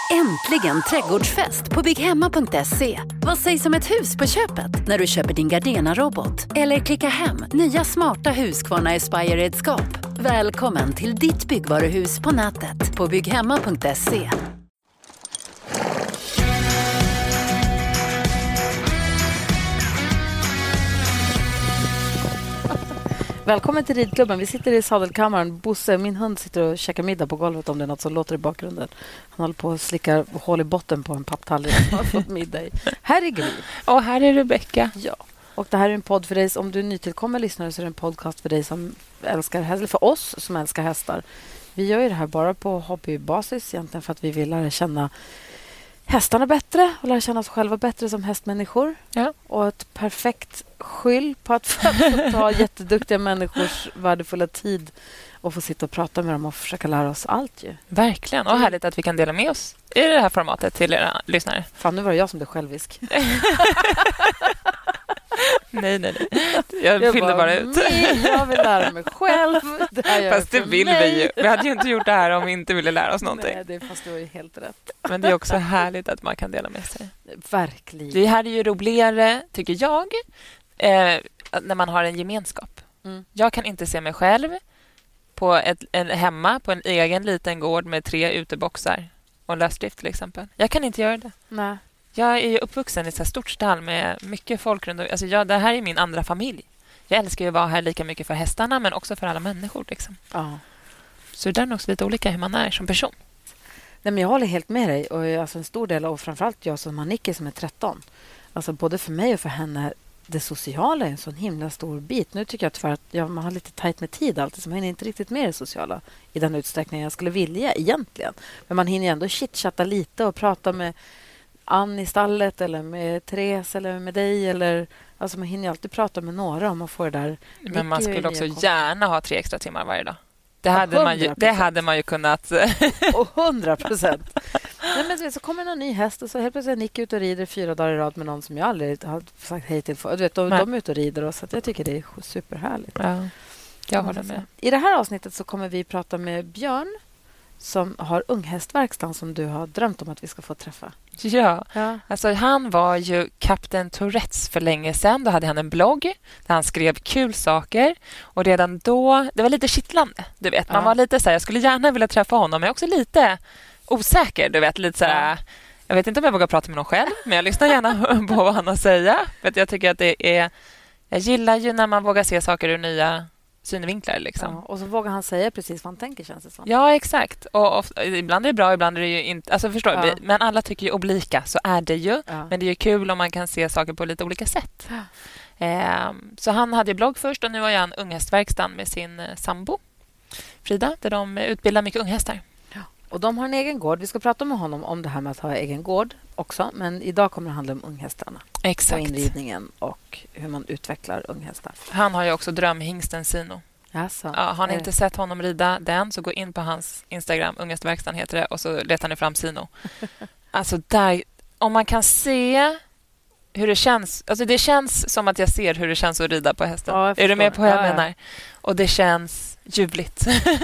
Äntligen trädgårdsfest på bygghemma.se. Vad sägs om ett hus på köpet när du köper din Gardena-robot? Eller klicka hem nya smarta Husqvarna Aspire-redskap. Välkommen till ditt byggvaruhus på nätet på bygghemma.se. Välkommen till ridklubben. Vi sitter i sadelkammaren. Bosse, min hund, sitter och käkar middag på golvet om det är något som låter i bakgrunden. Han håller på att slicka hål i botten på en papptallrik. Han har fått middag i. Här är Gry. Och här är Rebecka. Ja. Och det här är en podd för dig. Om du är nytillkommen lyssnare så är det en podcast för dig som älskar hästar. Eller för oss som älskar hästar. Vi gör ju det här bara på hobbybasis egentligen för att vi vill lära känna hästarna bättre och lära känna oss själva bättre som hästmänniskor. Ja. Och ett perfekt skyll på att få ta jätteduktiga människors värdefulla tid och få sitta och prata med dem och försöka lära oss allt ju. Verkligen. Och härligt att vi kan dela med oss i det här formatet till era lyssnare. Fan, nu var det jag som blev självisk. Nej. Jag fyllde bara ut. Nej, jag vill lära mig själv. Fast det vill vi ju. Vi hade ju inte gjort det här om vi inte ville lära oss någonting. Nej, fast det var ju helt rätt. Men det är också härligt att man kan dela med sig. Verkligen. Det här är ju roligare, tycker jag, när man har en gemenskap. Mm. Jag kan inte se mig själv hemma på en egen liten gård med 3 uteboxar och lösdrift till exempel. Jag kan inte göra det. Nej. Jag är ju uppvuxen i ett så här stort stall med mycket folk runt. Alltså det här är min andra familj. Jag älskar ju att vara här lika mycket för hästarna men också för alla människor. Liksom. Ja. Så det är också lite olika hur man är som person. Nej, men jag håller helt med dig. Och alltså en stor del, och framförallt jag som har Nicky som är 13. Alltså både för mig och för henne, det sociala är en sån himla stor bit. Nu tycker jag tyvärr att man har lite tajt med tid alltid. Så man hinner inte riktigt med det sociala i den utsträckning jag skulle vilja egentligen. Men man hinner ändå chitchatta lite och prata med Ann i stallet eller med Therese eller med dig. Eller, alltså man hinner ju alltid prata med några om man får det där. Men man skulle också gärna ha 3 extra timmar varje dag. Det hade man ju kunnat. Och 100%. Nej, men så kommer en ny häst och så helt plötsligt är Nicky ut och rider 4 dagar i rad med någon som jag aldrig har sagt hej till. Du vet, de är ute och rider och så att jag tycker det är superhärligt. Ja, jag håller med. I det här avsnittet så kommer vi prata med Björn som har unghästverkstan som du har drömt om att vi ska få träffa. Ja. Alltså han var ju Kapten Tourettes för länge sedan. Då hade han en blogg där han skrev kul saker. Och redan då, det var lite kittlande. Du vet, man var lite så här, jag skulle gärna vilja träffa honom. Men jag är också lite osäker, du vet, lite så här. Jag vet inte om jag vågar prata med någon själv. Men jag lyssnar gärna på vad han har att säga. För att jag tycker att det är, jag gillar ju när man vågar se saker ur nya synvinklar liksom. Ja, och så vågar han säga precis vad han tänker, känns det som. Ja, exakt. Och ibland är det bra, ibland är det ju inte. Alltså förstår vi, men alla tycker ju olika, så är det ju. Ja. Men det är ju kul om man kan se saker på lite olika sätt. Ja. Så han hade ju blogg först och nu har jag en unghästverkstan med sin sambo Frida, där de utbildar mycket unghästar. Ja. Och de har en egen gård. Vi ska prata med honom om det här med att ha egen gård också. Men idag kommer det handla om unghästarna. Exakt. Och inridningen och hur man utvecklar unghästar. Han har ju också drömhingsten Sino. Alltså, ja, har ni inte sett honom rida den så gå in på hans Instagram, unghästverkstan heter det, och så letar ni fram Sino. Alltså där, om man kan se hur det känns, alltså det känns som att jag ser hur det känns att rida på hästen. Ja, är du med på vad jag menar? Och det känns ljuvligt.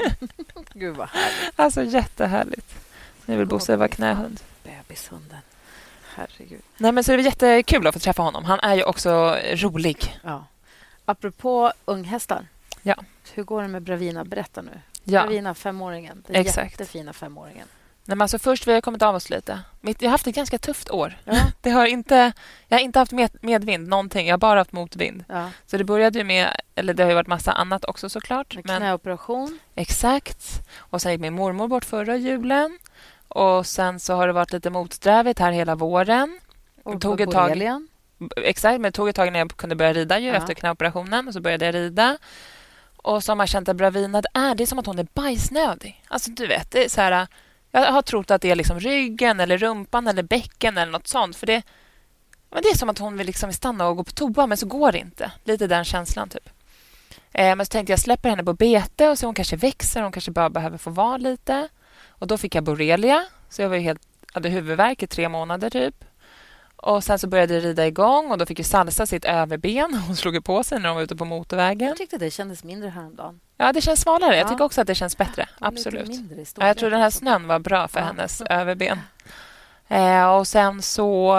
Gud vad härligt. Alltså jättehärligt. Nu vill Bosse vara knähund. Bebishunden. Herregud. Nej, men så det är jättekul att få träffa honom. Han är ju också rolig. Ja. Apropå unghästar. Ja. Hur går det med Bravina? Berätta nu. Ja. Bravina, 5-åringen. Den jättefina 5-åringen. Nej, men alltså först vi har kommit av oss lite. Jag har haft ett ganska tufft år. Ja. Jag har inte haft medvind någonting. Jag har bara haft motvind. Ja. Så det började ju med, eller det har ju varit massa annat också såklart. Men knäoperation. Exakt. Och sen gick min mormor bort förra julen. Och sen så har det varit lite motsträvigt här hela våren. Och tog ett tag. Exakt, men det tog ett tag när jag kunde börja rida ju efter knäoperationen. Och så började jag rida. Och som har känt att Bravina, det är som att hon är bajsnödig. Alltså du vet, det är så här. Jag har trott att det är liksom ryggen eller rumpan eller bäcken eller något sånt. För det är som att hon vill liksom stanna och gå på toa, men så går det inte. Lite den känslan typ. Men så tänkte jag släpper henne på bete och så hon kanske växer. Hon kanske bara behöver få vara lite. Och då fick jag borrelia. Så jag hade huvudvärk i 3 månader typ. Och sen så började jag rida igång och då fick ju Salsa sitt överben. Hon slog på sig när hon var ute på motorvägen. Jag tyckte det kändes mindre häromdagen. Ja, det känns svalare. Jag tycker också att det känns bättre. Absolut. Ja, jag tror den här snön var bra för hennes överben. Och sen så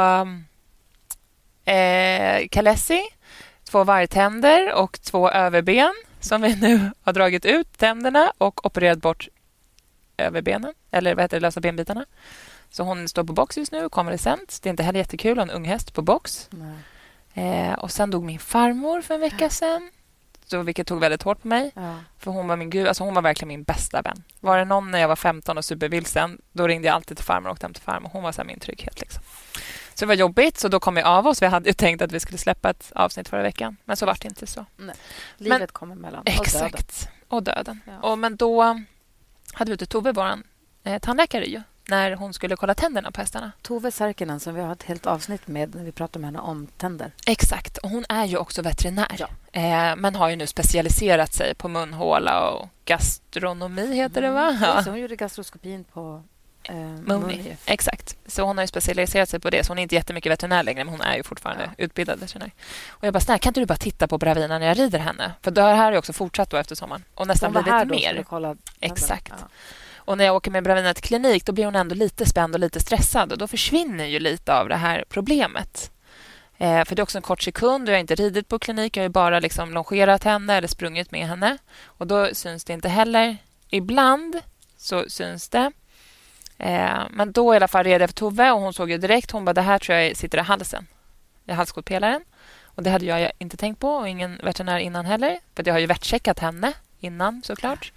Kalessi, 2 vargtänder och 2 överben som vi nu har dragit ut tänderna och opererat bort överbenen, eller vad heter det, lösa benbitarna. Så hon står på box just nu, konvalescent. Det är inte heller jättekul, en ung häst på box. Och sen dog min farmor för en vecka sedan. Så, vilket tog väldigt hårt på mig. Ja. För hon var min gud, alltså hon var verkligen min bästa vän. Var det någon när jag var 15 och supervilsen, då ringde jag alltid till farmor och åkte hem till farmor. Hon var så här min trygghet liksom. Så det var jobbigt, så då kom vi av oss. Vi hade ju tänkt att vi skulle släppa ett avsnitt förra veckan. Men så var det inte så. Nej. Livet kom emellan. Exakt. Och döden. Ja. Men då hade vi ute Tove, vår tandläkare ju, när hon skulle kolla tänderna på hästarna. Tove Särkinen, som vi har ett helt avsnitt med när vi pratar med henne om tänder. Exakt. Och hon är ju också veterinär. Ja. Men har ju nu specialiserat sig på munhåla och gastronomi, heter det va? Ja. Så hon gjorde gastroskopin på Muni. Exakt. Så hon har ju specialiserat sig på det. Så hon är inte jättemycket veterinär längre, men hon är ju fortfarande utbildad veterinär. Och jag bara, snälla, kan inte du bara titta på Bravina när jag rider henne? För det här har ju också fortsatt då efter sommaren. Och nästan blivit mer. Exakt. Ja. Och när jag åker med Bravina till klinik, då blir hon ändå lite spänd och lite stressad. Och då försvinner ju lite av det här problemet. För det är också en kort sekund. Jag har inte ridit på klinik. Jag har ju bara liksom longerat henne eller sprungit med henne. Och då syns det inte heller. Ibland så syns det. Men då i alla fall red jag för Tove och hon såg ju direkt. Hon bara, det här tror jag sitter i halsen. I halskotpelaren. Och det hade jag inte tänkt på. Och ingen veterinär innan heller. För jag har ju värtcheckat henne innan såklart.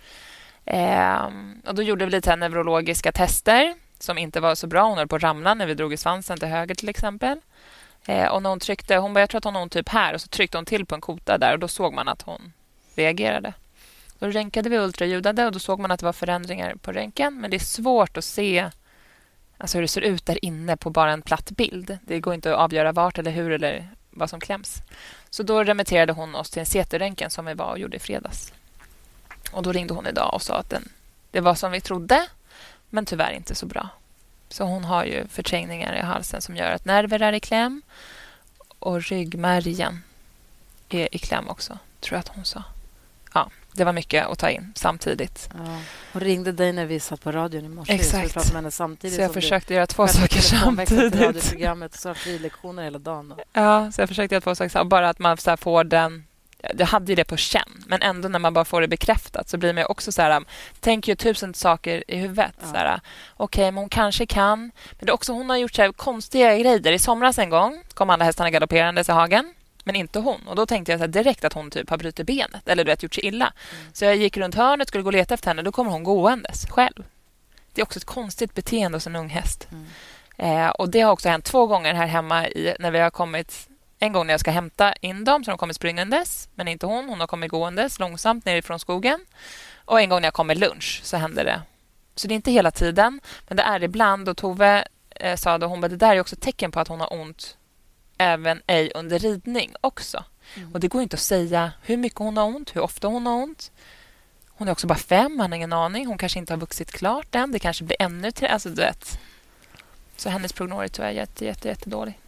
Och då gjorde vi lite neurologiska tester som inte var så bra. Hon höll på att ramla när vi drog i svansen till höger till exempel. Och när hon tryckte, hon bara, jag tror att hon har ont typ här, och så tryckte hon till på en kota där och då såg man att hon reagerade. Då röntgade vi, ultraljudade, och då såg man att det var förändringar på röntgen, men det är svårt att se alltså hur det ser ut där inne på bara en platt bild. Det går inte att avgöra vart eller hur eller vad som kläms. Så då remitterade hon oss till en CT-röntgen som vi var och gjorde i fredags. Och då ringde hon idag och sa att det var som vi trodde, men tyvärr inte så bra. Så hon har ju förträngningar i halsen som gör att nerver är i kläm. Och ryggmärgen är i kläm också, tror jag att hon sa. Ja, det var mycket att ta in samtidigt. Ja. Hon ringde dig när vi satt på radion i morse. Exakt. Så, med henne samtidigt, så jag försökte göra 2 saker samtidigt. Radioprogrammet och så frilektioner hela dagen. Ja, så jag försökte göra 2 saker. Bara att man så här får den... Jag hade ju det på känn, men ändå när man bara får det bekräftat så blir man också så här, tänker ju 1000 saker i huvudet. Ja. Okej, men hon kanske kan. Men det är också, hon har gjort så här konstiga grejer. I somras en gång kom alla hästarna galopperandes i hagen, men inte hon. Och då tänkte jag så här direkt att hon typ har brutit benet eller du vet, gjort sig illa. Så jag gick runt hörnet, skulle gå och leta efter henne. Då kommer hon gåendes själv. Det är också ett konstigt beteende hos en ung häst. Och det har också hänt 2 gånger här hemma när vi har kommit... En gång när jag ska hämta in dem så har de kommit springandes, men inte hon. Hon har kommit gåendes långsamt nerifrån skogen. Och en gång när jag kommer lunch så händer det. Så det är inte hela tiden, men det är ibland. Och Tove sa då, hon bara, det där är också ett tecken på att hon har ont även ej under ridning också. Och det går inte att säga hur mycket hon har ont, hur ofta hon har ont. Hon är också bara 5, man har ingen aning. Hon kanske inte har vuxit klart än. Det kanske blir ännu till, alltså du vet. Så hennes prognos tror jag är jättedålig.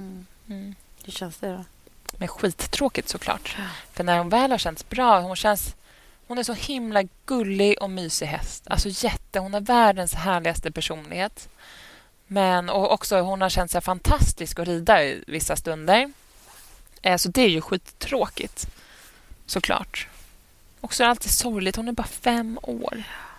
Hur känns det då? Men skittråkigt såklart. För när hon väl har känts bra, hon är så himla gullig och mysig häst. Alltså hon har världens härligaste personlighet. Och också hon har känt sig fantastisk att rida i vissa stunder. Så det är ju skittråkigt. Såklart. Och så är det alltid sorgligt. Hon är bara 5 år.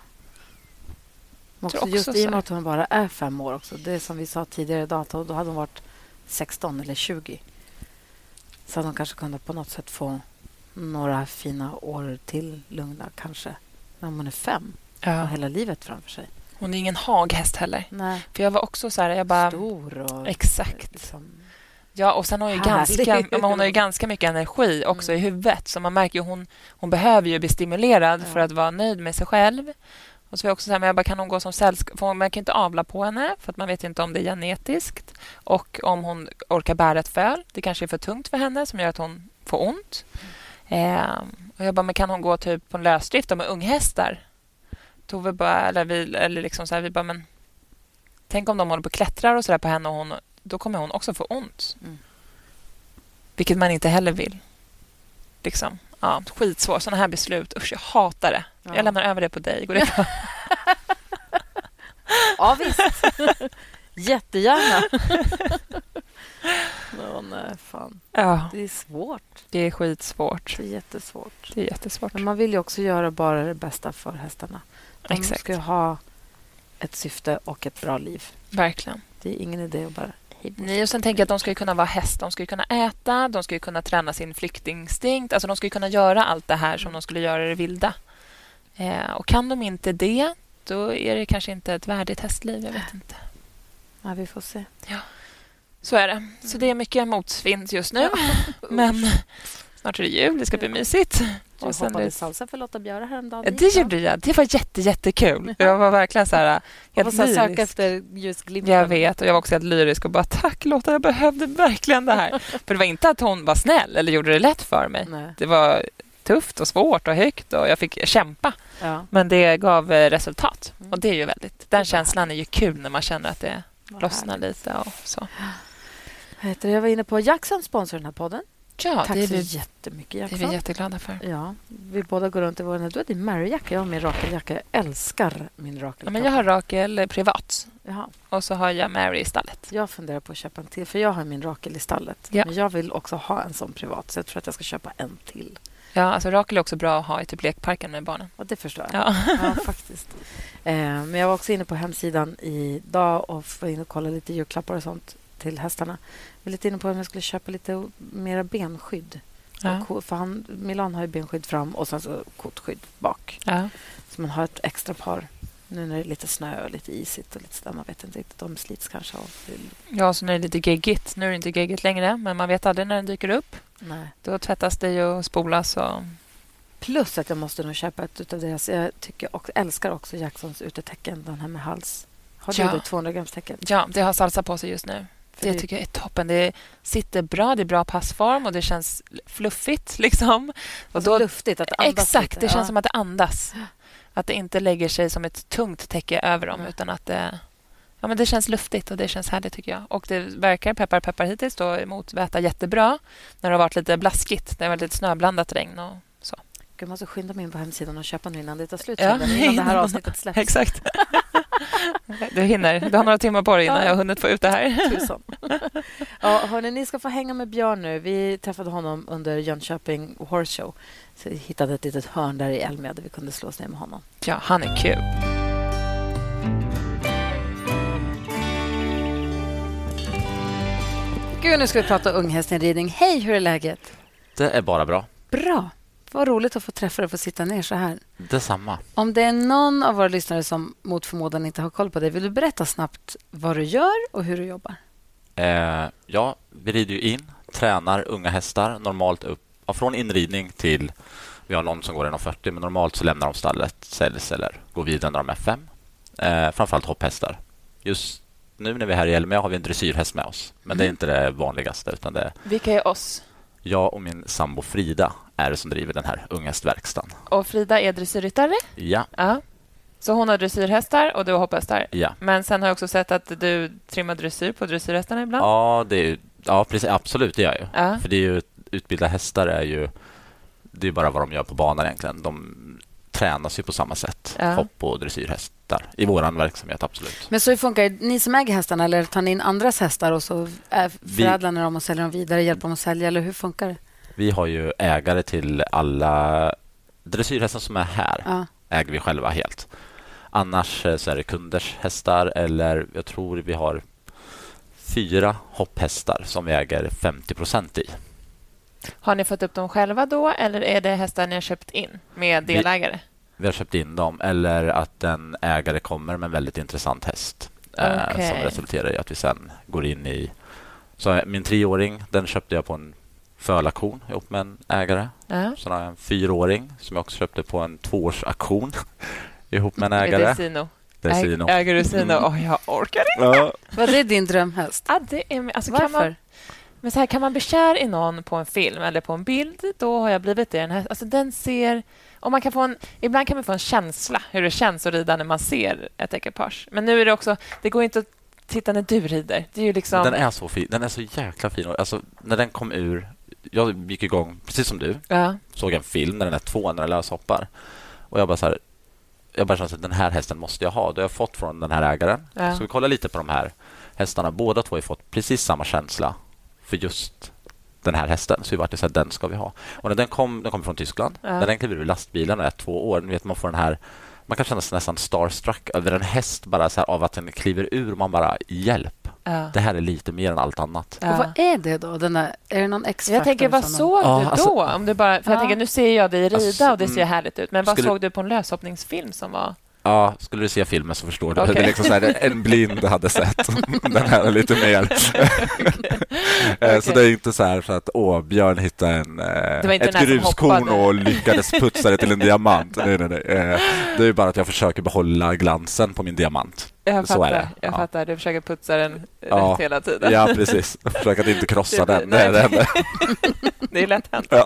Också just i och med att hon bara är 5 år också. Det som vi sa tidigare idag, då hade hon varit 16 eller 20. Så att de kanske kunde på något sätt få några fina år till lugna kanske. Men om hon är 5 och hela livet framför sig. Hon är ingen haghäst heller. Nej. För jag var också så här, jag bara... Stor och... Exakt. Liksom, ja, och sen hon har ju ganska mycket energi också i huvudet. Så man märker ju hon behöver ju bli stimulerad för att vara nöjd med sig själv. Och så var jag också så här, men jag bara, kan hon gå som sällskap? Man kan inte avla på henne för att man vet inte om det är genetiskt. Och om hon orkar bära ett föl. Det kanske är för tungt för henne som gör att hon får ont. Och jag bara, men kan hon gå typ på en lösdrift med unghästar? Tove bara, eller liksom så här, vi bara, men tänk om de håller på och klättrar och så där på henne och då kommer hon också få ont. Vilket man inte heller vill. Liksom. Ja, skitsvårt. Sådana här beslut. Usch, jag hatar det. Ja. Jag lämnar över det på dig. Går det bra? Ja, visst. Jättegärna. Nej, fan. Ja. Det är svårt. Det är skitsvårt. Det är jättesvårt. Det är jättesvårt. Men man vill ju också göra bara det bästa för hästarna. De Exakt. ska ju ha ett syfte och ett bra liv. Verkligen. Det är ingen idé att bara... Nej, och sen tänker jag att de ska ju kunna vara häst. De ska ju kunna äta. De ska ju kunna träna sin flyktinstinkt. Alltså de ska ju kunna göra allt det här som de skulle göra i det vilda. Och kan de inte det, då är det kanske inte ett värdigt hästliv. Jag vet inte. Ja, vi får se. Ja, så är det. Så det är mycket motvind just nu. Men snart är det jul. Det ska bli mysigt. Du hoppade salsa för Lotta Björe häromdagen. Ja, det gjorde jag. Det var jättekul. Jag var verkligen så här helt lyrisk. Söka efter ljusglimten. Jag vet, och jag var också helt lyrisk och bara tack Lotta, jag behövde verkligen det här. För det var inte att hon var snäll eller gjorde det lätt för mig. Nej. Det var tufft och svårt och högt och jag fick kämpa. Ja. Men det gav resultat. Och det är ju väldigt... Den känslan är ju kul när man känner att det lossnar lite och så. Jag var inne på Jackson sponsrar den här podden. Ja, tack det är så vi, jättemycket, Jackson. Det är vi jätteglada för. Ja, vi båda går runt i vår... Du har din Mary-jacka, jag har min Rakel-jacka. Jag älskar min Rakel. Ja, men jag har Rakel privat. Jaha. Och så har jag Mary i stallet. Jag funderar på att köpa en till, för jag har min Rakel i stallet. Ja. Men jag vill också ha en sån privat, så jag tror att jag ska köpa en till. Ja, alltså Rakel är också bra att ha i typ lekparken med barnen. Och det förstår jag. Ja, ja faktiskt. Men jag var också inne på hemsidan idag och var inne och kollade lite julklappar och sånt till hästarna. Jag var lite inne på om jag skulle köpa lite mera benskydd. Ja. För Milan har ju benskydd fram och sen så kotskydd bak. Ja. Så man har ett extra par. Nu när det är lite snö och lite isigt och lite sådär. Man vet inte riktigt. De slits kanske av. Ja, så när det är lite geggigt. Nu är det inte geggigt längre, men man vet aldrig när den dyker upp. Nej. Då tvättas det ju och spolas. Och... Plus att jag måste nog köpa ett utav deras. Jag tycker och älskar också Jacksons utetecken. Den här med hals. Har du det 200 grams tecken? Ja, det har salsa på sig just nu. Det tycker jag är toppen. Det sitter bra, det är bra passform och det känns fluffigt. Liksom. Och då, luftigt, att det andas. Exakt, lite. Det känns som att det andas. Att det inte lägger sig som ett tungt täcke över dem, utan att det... Ja, men det känns luftigt och det känns härligt tycker jag. Och det verkar, peppar hittills, då motväta jättebra. När det har varit lite blaskigt, det har varit lite snöblandat regn och så. Jag måste skynda mig in på hemsidan och köpa nu innan det tar slut. Ja, innan det här avsnittet släpps. Exakt. Du har några timmar på dig innan jag har hunnit få ut det här. Tusen. Ja, hörni, ni ska få hänga med Björn nu. Vi träffade honom under Jönköping Horse Show. Så vi hittade ett litet hörn där i Elmia där vi kunde slå oss ner med honom. Ja, han är kul. Gud, nu ska vi prata unghästinridning. Hej, hur är läget? Det är bara bra. Bra. Vad roligt att få träffa dig och få sitta ner så här. Detsamma. Om det är någon av våra lyssnare som mot förmodan inte har koll på det, vill du berätta snabbt vad du gör och hur du jobbar? Ja, vi rider ju in, tränar unga hästar normalt upp från inridning till, vi har någon som går 1,40, men normalt så lämnar de stallet, säljs eller går vidare när de är 5. Framförallt hopphästar. Just nu när vi är här i Elmia har vi en dressyrhäst med oss, men det är inte det vanligaste, utan det är... Vilka är oss? Jag och min sambo Frida är det som driver den här unghästverkstan. Och Frida är dressyrryttare? Ja. Så hon har dressyrhästar och du har hopphästar? Ja. Men sen har jag också sett att du trimmar dressyr på dressyrhästarna ibland? Ja, precis, absolut, det gör jag ju. Ja. För det är ju, utbilda hästar är ju... Det är bara vad de gör på banan egentligen. De tränas ju på samma sätt. Ja. Hopp- och dressyrhästar. I våran verksamhet, absolut. Men så hur funkar det? Ni som äger hästarna, eller tar ni in andras hästar och så förädlar ni dem och säljer dem vidare, hjälper dem att sälja, eller hur funkar det? Vi har ju ägare till alla dressyrhästar som är här. Ja. Äger vi själva helt. Annars så är det kunders hästar, eller jag tror vi har 4 hopphästar som vi äger 50% i. Har ni fått upp dem själva då, eller är det hästar ni har köpt in med delägare? Vi har köpt in dem, eller att en ägare kommer med en väldigt intressant häst som resulterar i att vi sen går in i... Så min 3-åring, den köpte jag på en förlaktion ihop med en ägare. Så har jag en 4-åring som jag också köpte på en 2-årsaktion ihop med en ägare. Desino. Äger du Sino? Jag orkar inte. Ja. Vad är din drömhäst? Ja, det är, alltså, varför? Men så här, kan man bli kär i någon på en film eller på en bild, då har jag blivit det. Den här, alltså den ser... Och man kan få ibland kan man få en känsla hur det känns att rida när man ser ett ekipage. Men nu är det också... Det går inte att titta när du rider. Det är ju liksom... Den är så fin. Den är så jäkla fin. Alltså, när den kom ur... Jag gick igång, precis som du. Ja. Såg en film när den är 2, när den löshoppar. Och jag bara så här... jag bara kände att den här hästen måste jag ha. Det har jag fått från den här ägaren. Så vi kollar lite på de här hästarna. Båda två har fått precis samma känsla för just den här hästen. Så vi var det så här, den ska vi ha. Och när den kom från Tyskland. När den kliver ur lastbilen och är 2 år. Ni vet, man får den här, man kan känna sig nästan starstruck över en häst bara så här, av att den kliver ur. Man bara, hjälp. Det här är lite mer än allt annat. Och vad är det då? Är det någon X-faktor? Jag tänker, vad såg du då? Om du bara, för jag tänker, nu ser jag dig rida och det ser härligt ut. Men vad såg du på en löshoppningsfilm som var... Ja, skulle du se filmen så förstår du. Det är liksom så här, en blind hade sett. Den här är lite mer. Så det är inte så här så att Björn hittade ett gruskorn och lyckades putsa det till en diamant. Nej. Det är ju bara att jag försöker behålla glansen på min diamant. Jag så är det. Jag fattar. Du försöker putsa den rätt hela tiden. Ja, precis. Jag försöker att inte krossa den. Det är det enda. Det är lätt hänt.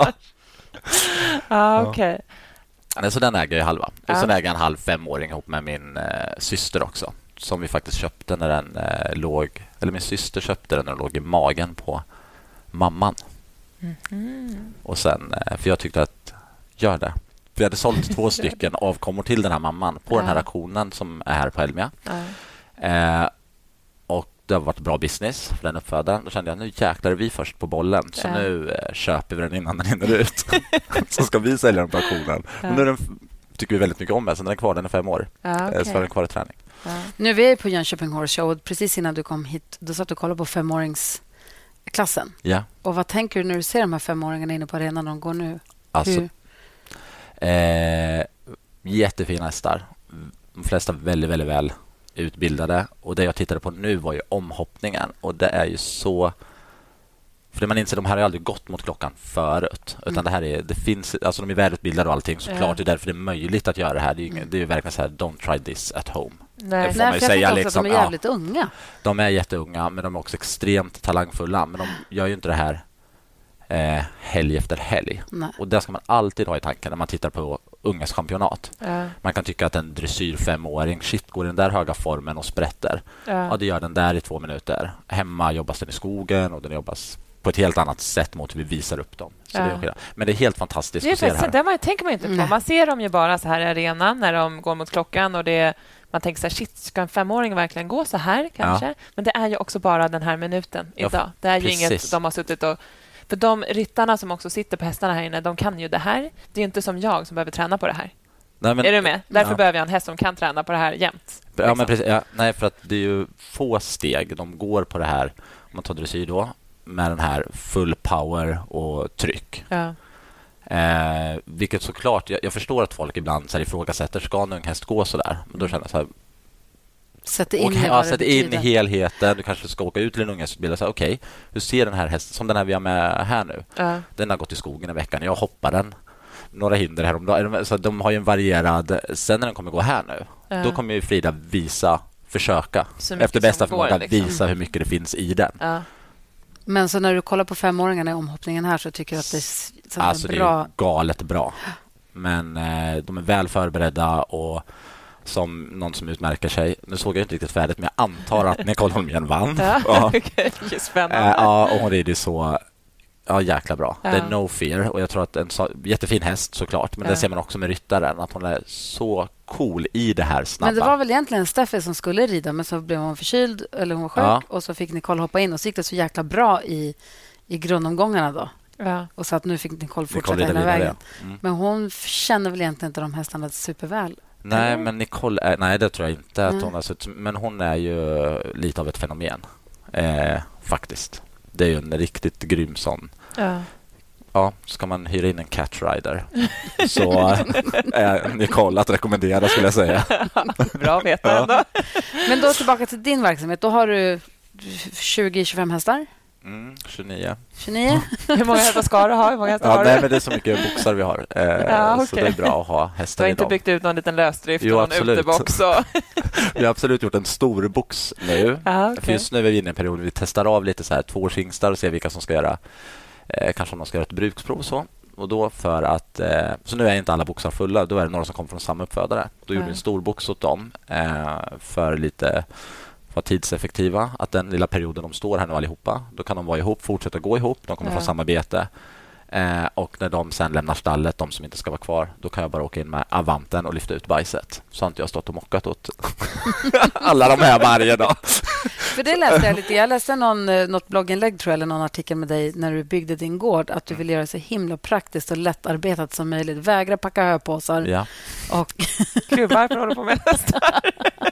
Okej. Så den äger jag halva. Och sen äger jag en halv 5-åring ihop med min syster också. Som vi faktiskt köpte när den låg... Eller min syster köpte den när den låg i magen på mamman. Och sen... För jag tyckte att... Gör det. Vi hade sålt 2 stycken avkommor till den här mamman på den här auktionen som är här på Elmia. Och det har varit bra business för den uppfödaren. Då kände jag, nu jäklar är vi först på bollen. Så nu köper vi den innan den hinner ut. Så ska vi sälja den på auktionen. Men nu tycker vi väldigt mycket om den. Så den är kvar, den är 5 år. Så är den kvar i träning. Nu är vi på Jönköping Horse Show. Precis innan du kom hit, då satt du och kollade på 5-åringsklassen. Ja. Och vad tänker du när du ser de här 5-åringarna inne på arenan de går nu? Alltså, jättefina hästar. De flesta väldigt, väldigt väl utbildade. Och det jag tittade på nu var ju omhoppningen. Och det är ju så... För man inser, de här har aldrig gått mot klockan förut. Utan det här är... Det finns, alltså de är välutbildade och allting. Såklart det är därför det är möjligt att göra det här. Det är ju verkligen så här, don't try this at home. Nej, för jag säga, liksom, att de är jävligt unga. De är jätteunga, men de är också extremt talangfulla. Men de gör ju inte det här helg efter helg. Nej. Och det ska man alltid ha i tanken när man tittar på ungas championat. Man kan tycka att en dressyr 5-åring, shit, går i den där höga formen och sprätter. Ja, det gör den där i 2 minuter. Hemma jobbas den i skogen och den jobbas på ett helt annat sätt mot hur vi visar upp dem. Så det är men det är helt fantastiskt att se det här. Det tänker man inte på. Man ser dem ju bara så här i arenan när de går mot klockan och man tänker så här, shit, ska en 5-åring verkligen gå så här kanske? Ja. Men det är ju också bara den här minuten idag. Det är ju inget de har suttit och... För de ryttarna som också sitter på hästarna här inne, de kan ju det här. Det är ju inte som jag som behöver träna på det här. Nej, men, är du med? Därför behöver jag en häst som kan träna på det här jämt. Liksom. Ja, men precis. Nej, för att det är ju få steg de går på det här, om man tar dressyr då, med den här full power och tryck. Ja. Vilket såklart, jag förstår att folk ibland så här ifrågasätter, ska en ung häst gå så där? Men då känner jag så här, sätt in i helheten. Du kanske ska åka ut till en unghästutbildare och säga, okej, hur ser den här hästen, som den här vi har med här nu? Den har gått i skogen i veckan, jag hoppar den. Några hinder häromdagen. Så de har ju en varierad... Sen när den kommer gå här nu, då kommer ju Frida försöka efter bästa förmåga liksom. Visa hur mycket det finns i den. Men så när du kollar på 5-åringarna i omhoppningen här så tycker du att det är alltså bra? Det är galet bra. Men de är väl förberedda och som någon som utmärker sig. Nu såg jag inte riktigt färdigt, men jag antar att Nicole Holmgren vann. Okay. Spännande. Och hon rider så jäkla bra. Det är no fear. Och jag tror att en jättefin häst såklart. Men det ser man också med ryttaren. Att hon är så cool i det här snabba. Men det var väl egentligen Steffi som skulle rida, men så blev hon förkyld eller hon var sjuk. Och så fick Nicole hoppa in och så gick det så jäkla bra i grundomgångarna då. Och så att nu fick Nicole fortsätta hela vägen. Men hon känner väl egentligen inte de hästarna superväl. Nej, men Nicole nej, det tror jag inte att hon har sett. Men hon är ju lite av ett fenomen. Faktiskt. Det är ju en riktigt grym sån. Ja, ska man hyra in en catrider så är Nicole att rekommendera, skulle jag säga. Bra att veta ändå. Men då tillbaka till din verksamhet. Då har du 20-25 hästar? 29. Hur många hästar ska du ha? Hur många hästar har du? Nej, men det är så mycket boxar vi har. Så det är bra att ha hästar. Du har inte byggt ut någon liten lösdrift och en utebox? Vi har absolut gjort en stor box nu. För just nu är vi inne i en period vi testar av lite så här 2-årshingstar och ser vilka som ska göra kanske om de ska göra ett bruksprov och så. Och då för att så nu är inte alla boxar fulla, då är det några som kommer från samma uppfödare. Då gjorde vi en stor box åt dem för lite vara tidseffektiva, att den lilla perioden de står här nu allihopa, då kan de vara ihop, fortsätta gå ihop, de kommer från samma bete. Och när de sen lämnar stallet, de som inte ska vara kvar, då kan jag bara åka in med Avanten och lyfta ut bajset. Så har inte jag stått och mockat åt alla de här varje dag. För det läste jag lite. Jag läste något blogginlägg tror jag, eller någon artikel med dig när du byggde din gård, att du vill göra det så himla praktiskt och lättarbetat som möjligt. Vägra packa höpåsar. Ja. Och Gud, varför håller du på med hästar?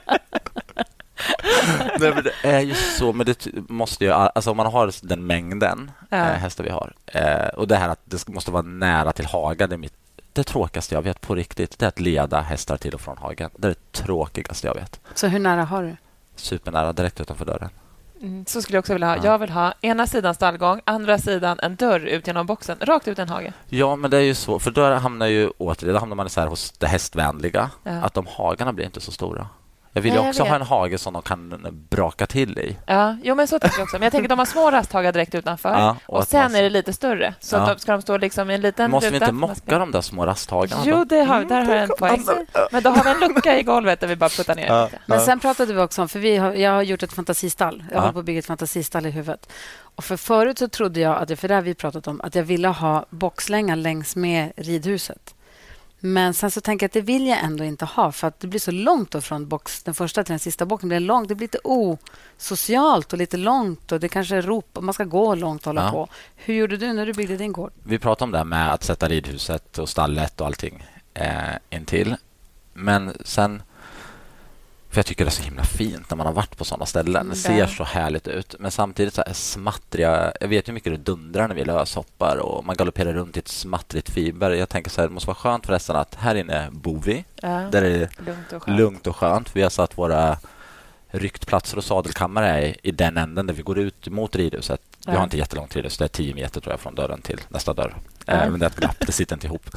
Nej, men det är ju så, men det måste ju, alltså om man har den mängden hästar vi har, och det här att det måste vara nära till hagen, det tråkigaste jag vet på riktigt, det är att leda hästar till och från hagen. Det är det tråkigaste jag vet. så hur nära har du? Supernära, direkt utanför dörren. Så skulle jag också vilja ha. Jag vill ha ena sidan stallgång, andra sidan en dörr ut genom boxen, rakt ut i en hage. Ja, men det är ju så, för då hamnar man så här hos det hästvänliga, att de hagarna blir inte så stora. Jag vill ju också ha en hage som de kan braka till i. Ja, jo, men så tänker jag också. Men jag tänker att de har små rasthagar direkt utanför. Ja, och sen är det lite större. Så att ska de stå liksom i en liten måste ruta. Vi inte mocka de där små rasthagarna? Jo, där har jag en poäng. Men då har vi en lucka i golvet där vi bara puttar ner lite. Men sen pratade vi också om, för jag har gjort ett fantasistall. Jag håller på att bygga ett fantasistall i huvudet. Och förut så trodde jag, för det har vi pratat om, att jag ville ha boxlängan längs med ridhuset. Men sen så tänker jag att det vill jag ändå inte ha, för att det blir så långt då från den första till den sista boxen. Det blir lite osocialt och lite långt, och det kanske är rop, man ska gå långt och hålla på. Hur gjorde du när du byggde din gård? Vi pratade om det med att sätta ridhuset och stallet och allting intill. Men sen, för jag tycker det är så himla fint när man har varit på sådana ställen. Det ser så härligt ut. Men samtidigt så är smattriga. Jag vet hur mycket det dundrar när vi löshoppar och man galopperar runt i ett smattrigt fiber. Jag tänker så här, det måste vara skönt förresten att här inne bor vi. Där är det lugnt och skönt. Vi har satt våra ryktplatser och sadelkammare i den änden där vi går ut mot ridhuset. Vi har inte jättelångt ridhus, det är 10 meter tror jag från dörren till nästa dörr. Men det är ett glapp, det sitter inte ihop.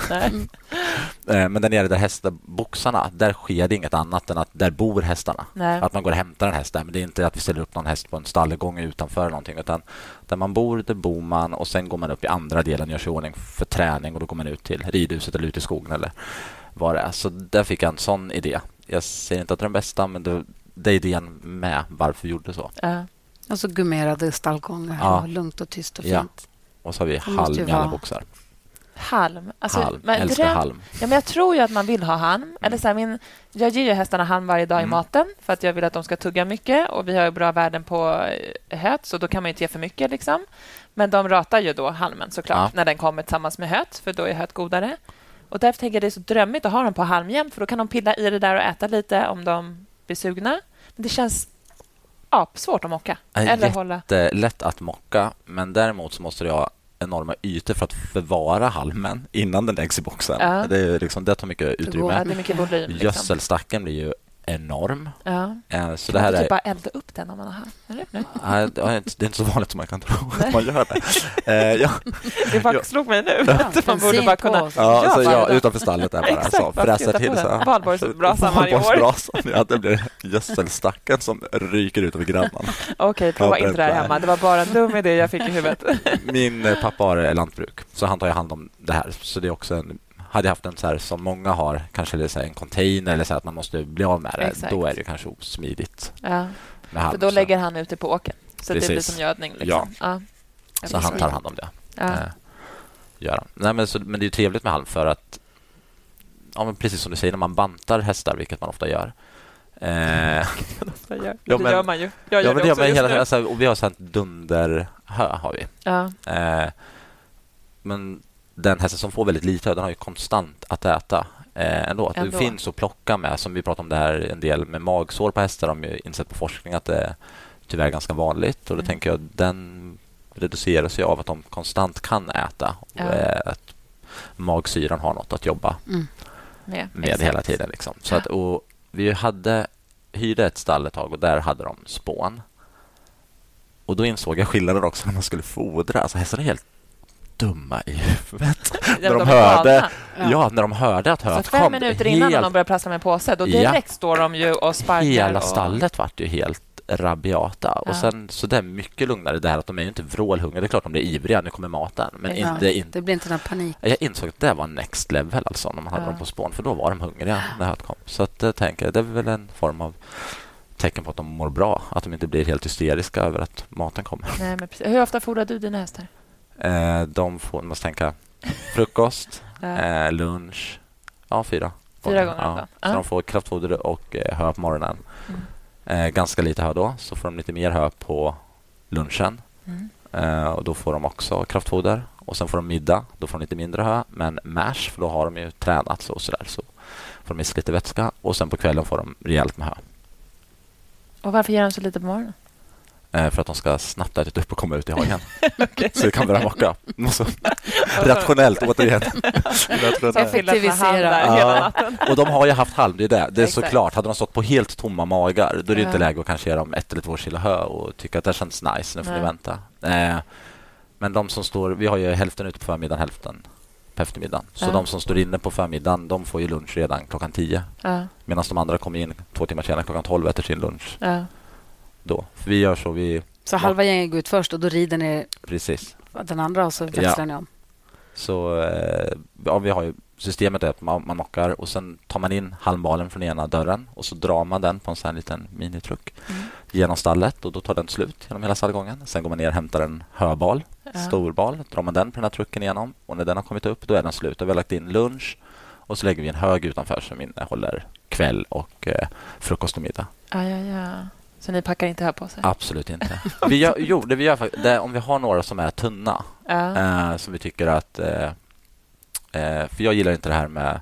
Men där nere där hästboxarna, där sker det inget annat än att där bor hästarna. Att man går och hämtar en häst där, men det är inte att vi ställer upp någon häst på en stallgång utanför eller någonting, utan där man bor, där bor man, och sen går man upp i andra delen, gör sig i ordning för träning, och då går man ut till ridhuset eller ut i skogen eller vad det är. Så där fick jag en sån idé. Jag säger inte att det är den bästa, men det är idén med varför vi gjorde så. Alltså gummerade stallgångar, lugnt och tyst och fint. Och så har vi halm i alla boxar. Halm? Alltså, älskar halm. Ja, men jag tror ju att man vill ha halm. Eller så här, jag ger ju hästarna halm varje dag i maten, för att jag vill att de ska tugga mycket, och vi har ju bra värden på höet, så då kan man inte ge för mycket liksom. Men de ratar ju då halmen såklart när den kommer tillsammans med höet, för då är höet godare. Och därför tänker jag det är så drömmigt att ha dem på halm jämt, för då kan de pilla i det där och äta lite om de blir sugna. Men det känns svårt att mocka. Lätt att mocka, men däremot så måste det ha enorma ytor för att förvara halmen innan den läggs i boxen. Det är liksom, det tar mycket utrymme. Det är mycket volym. Liksom. Gödselstacken blir ju enorm. Så det här är bara elda upp den om man har halm. Det är inte så vanligt som man kan tro att man gör det. Det bara slog mig nu. Man borde bara kunna... utanför stallet där bara. Så, fräsa till så. Valborgsbrasan varje år. Det blir gödselstacken som ryker ut över grannarna. Okej, prova inte det här hemma. Det var bara en dum idé jag fick i huvudet. Min pappa har lantbruk, så han tar hand om det här. Så det är också hade jag haft en så här som många har, kanske en container eller så att man måste bli av med det. Exakt. Då är det kanske osmidigt. För då lägger han ut det på åken. Så det blir som gödning. Liksom. Så han tar hand om det. Nej, men det är ju trevligt med halm för att men precis som du säger, när man bantar hästar, vilket man ofta gör. Det gör man ju. Jag gör det också just nu. Och vi har sånt dunderhö har vi. Men den hästen som får väldigt lite, den har ju konstant att äta ändå. Det finns att plocka med, som vi pratar om det här en del med magsår på hästar. De har ju insett på forskning att det är tyvärr ganska vanligt. Och då tänker jag att den reduceras ju av att de konstant kan äta. Och att magsyran har något att jobba med hela tiden. Liksom. Så att, och vi hyrde ett stall ett tag och där hade de spån. Och då insåg jag skillnaden också när man skulle fodra. Alltså hästarna är helt dumma i huvudet. När de hörde att höet kom. 5 minuter innan de började prassla med påse, då direkt står de ju och sparkar. Hela stallet vart ju helt rabiata. Och sen, så det är mycket lugnare där att de är ju inte vrålhungriga. Det är klart de blir ivriga, nu kommer maten. Men det blir inte någon panik. Jag insåg att det var next level alltså, när man hade dem på spån. För då var de hungriga när höet kom. Så att jag tänker, det är väl en form av tecken på att de mår bra. Att de inte blir helt hysteriska över att maten kommer. Nej, men precis. Hur ofta fodrar du dina hästar? De får, man måste tänka, frukost, lunch, 4 gånger om dagen. Så de får kraftfoder och hö på morgonen. Ganska lite hö då, så får de lite mer hö på lunchen. Och då får de också kraftfoder. Och sen får de middag, då får de lite mindre hö. Men mash, för då har de ju tränat så där, så får de missa lite vätska. Och sen på kvällen får de rejält med hö. Och varför ger de så lite på morgonen? För att de ska snabbt äta upp och komma ut i hagen. Så det kan börja mocka. Rationellt, återigen. Effektivisera hela natten. Och de har ju haft halm, det är det. Det är såklart, hade de stått på helt tomma magar, då är det inte läge att kanske ge dem 1 eller 2 kilo hö och tycka att det känns nice, nu får ni vänta. Men de som står, vi har ju hälften ute på förmiddagen, hälften på eftermiddagen. Så de som står inne på förmiddagen, de får ju lunch redan klockan 10. Medan de andra kommer in 2 timmar senare klockan 12 efter sin lunch. Då. För vi gör så, så halva gänget går ut först och då rider ni precis den andra och så växlar ni om. Så vi har ju systemet är att man mockar och sen tar man in halmbalen från ena dörren och så drar man den på en sån liten minitruck genom stallet och då tar den slut genom hela stallgången. Sen går man ner och hämtar en höbal, storbal, drar man den på den här trucken igenom och när den har kommit upp då är den slut. Då har vi lagt in lunch och så lägger vi en hög utanför som innehåller kväll och frukost och middag. Så ni packar inte här på sig? Absolut inte. Vi gör om vi har några som är tunna som vi tycker att för jag gillar inte det här med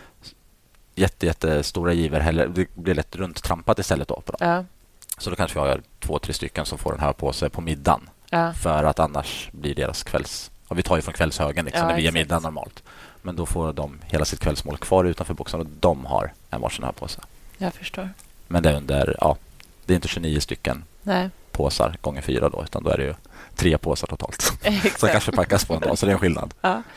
jättestora giver heller. Det blir lätt runt trampat istället då på dem. Så då kanske vi har 2-3 stycken som får den här på sig på middagen. För att annars blir deras kvälls... Och vi tar ju från kvällshögen liksom, när vi ger middag normalt. Men då får de hela sitt kvällsmål kvar utanför boxen och de har en varsin här på sig. Jag förstår. Men det är det är inte 29 stycken påsar gånger 4 då, utan då är det ju 3 påsar totalt. Som kanske packas på en dag, så det är en skillnad.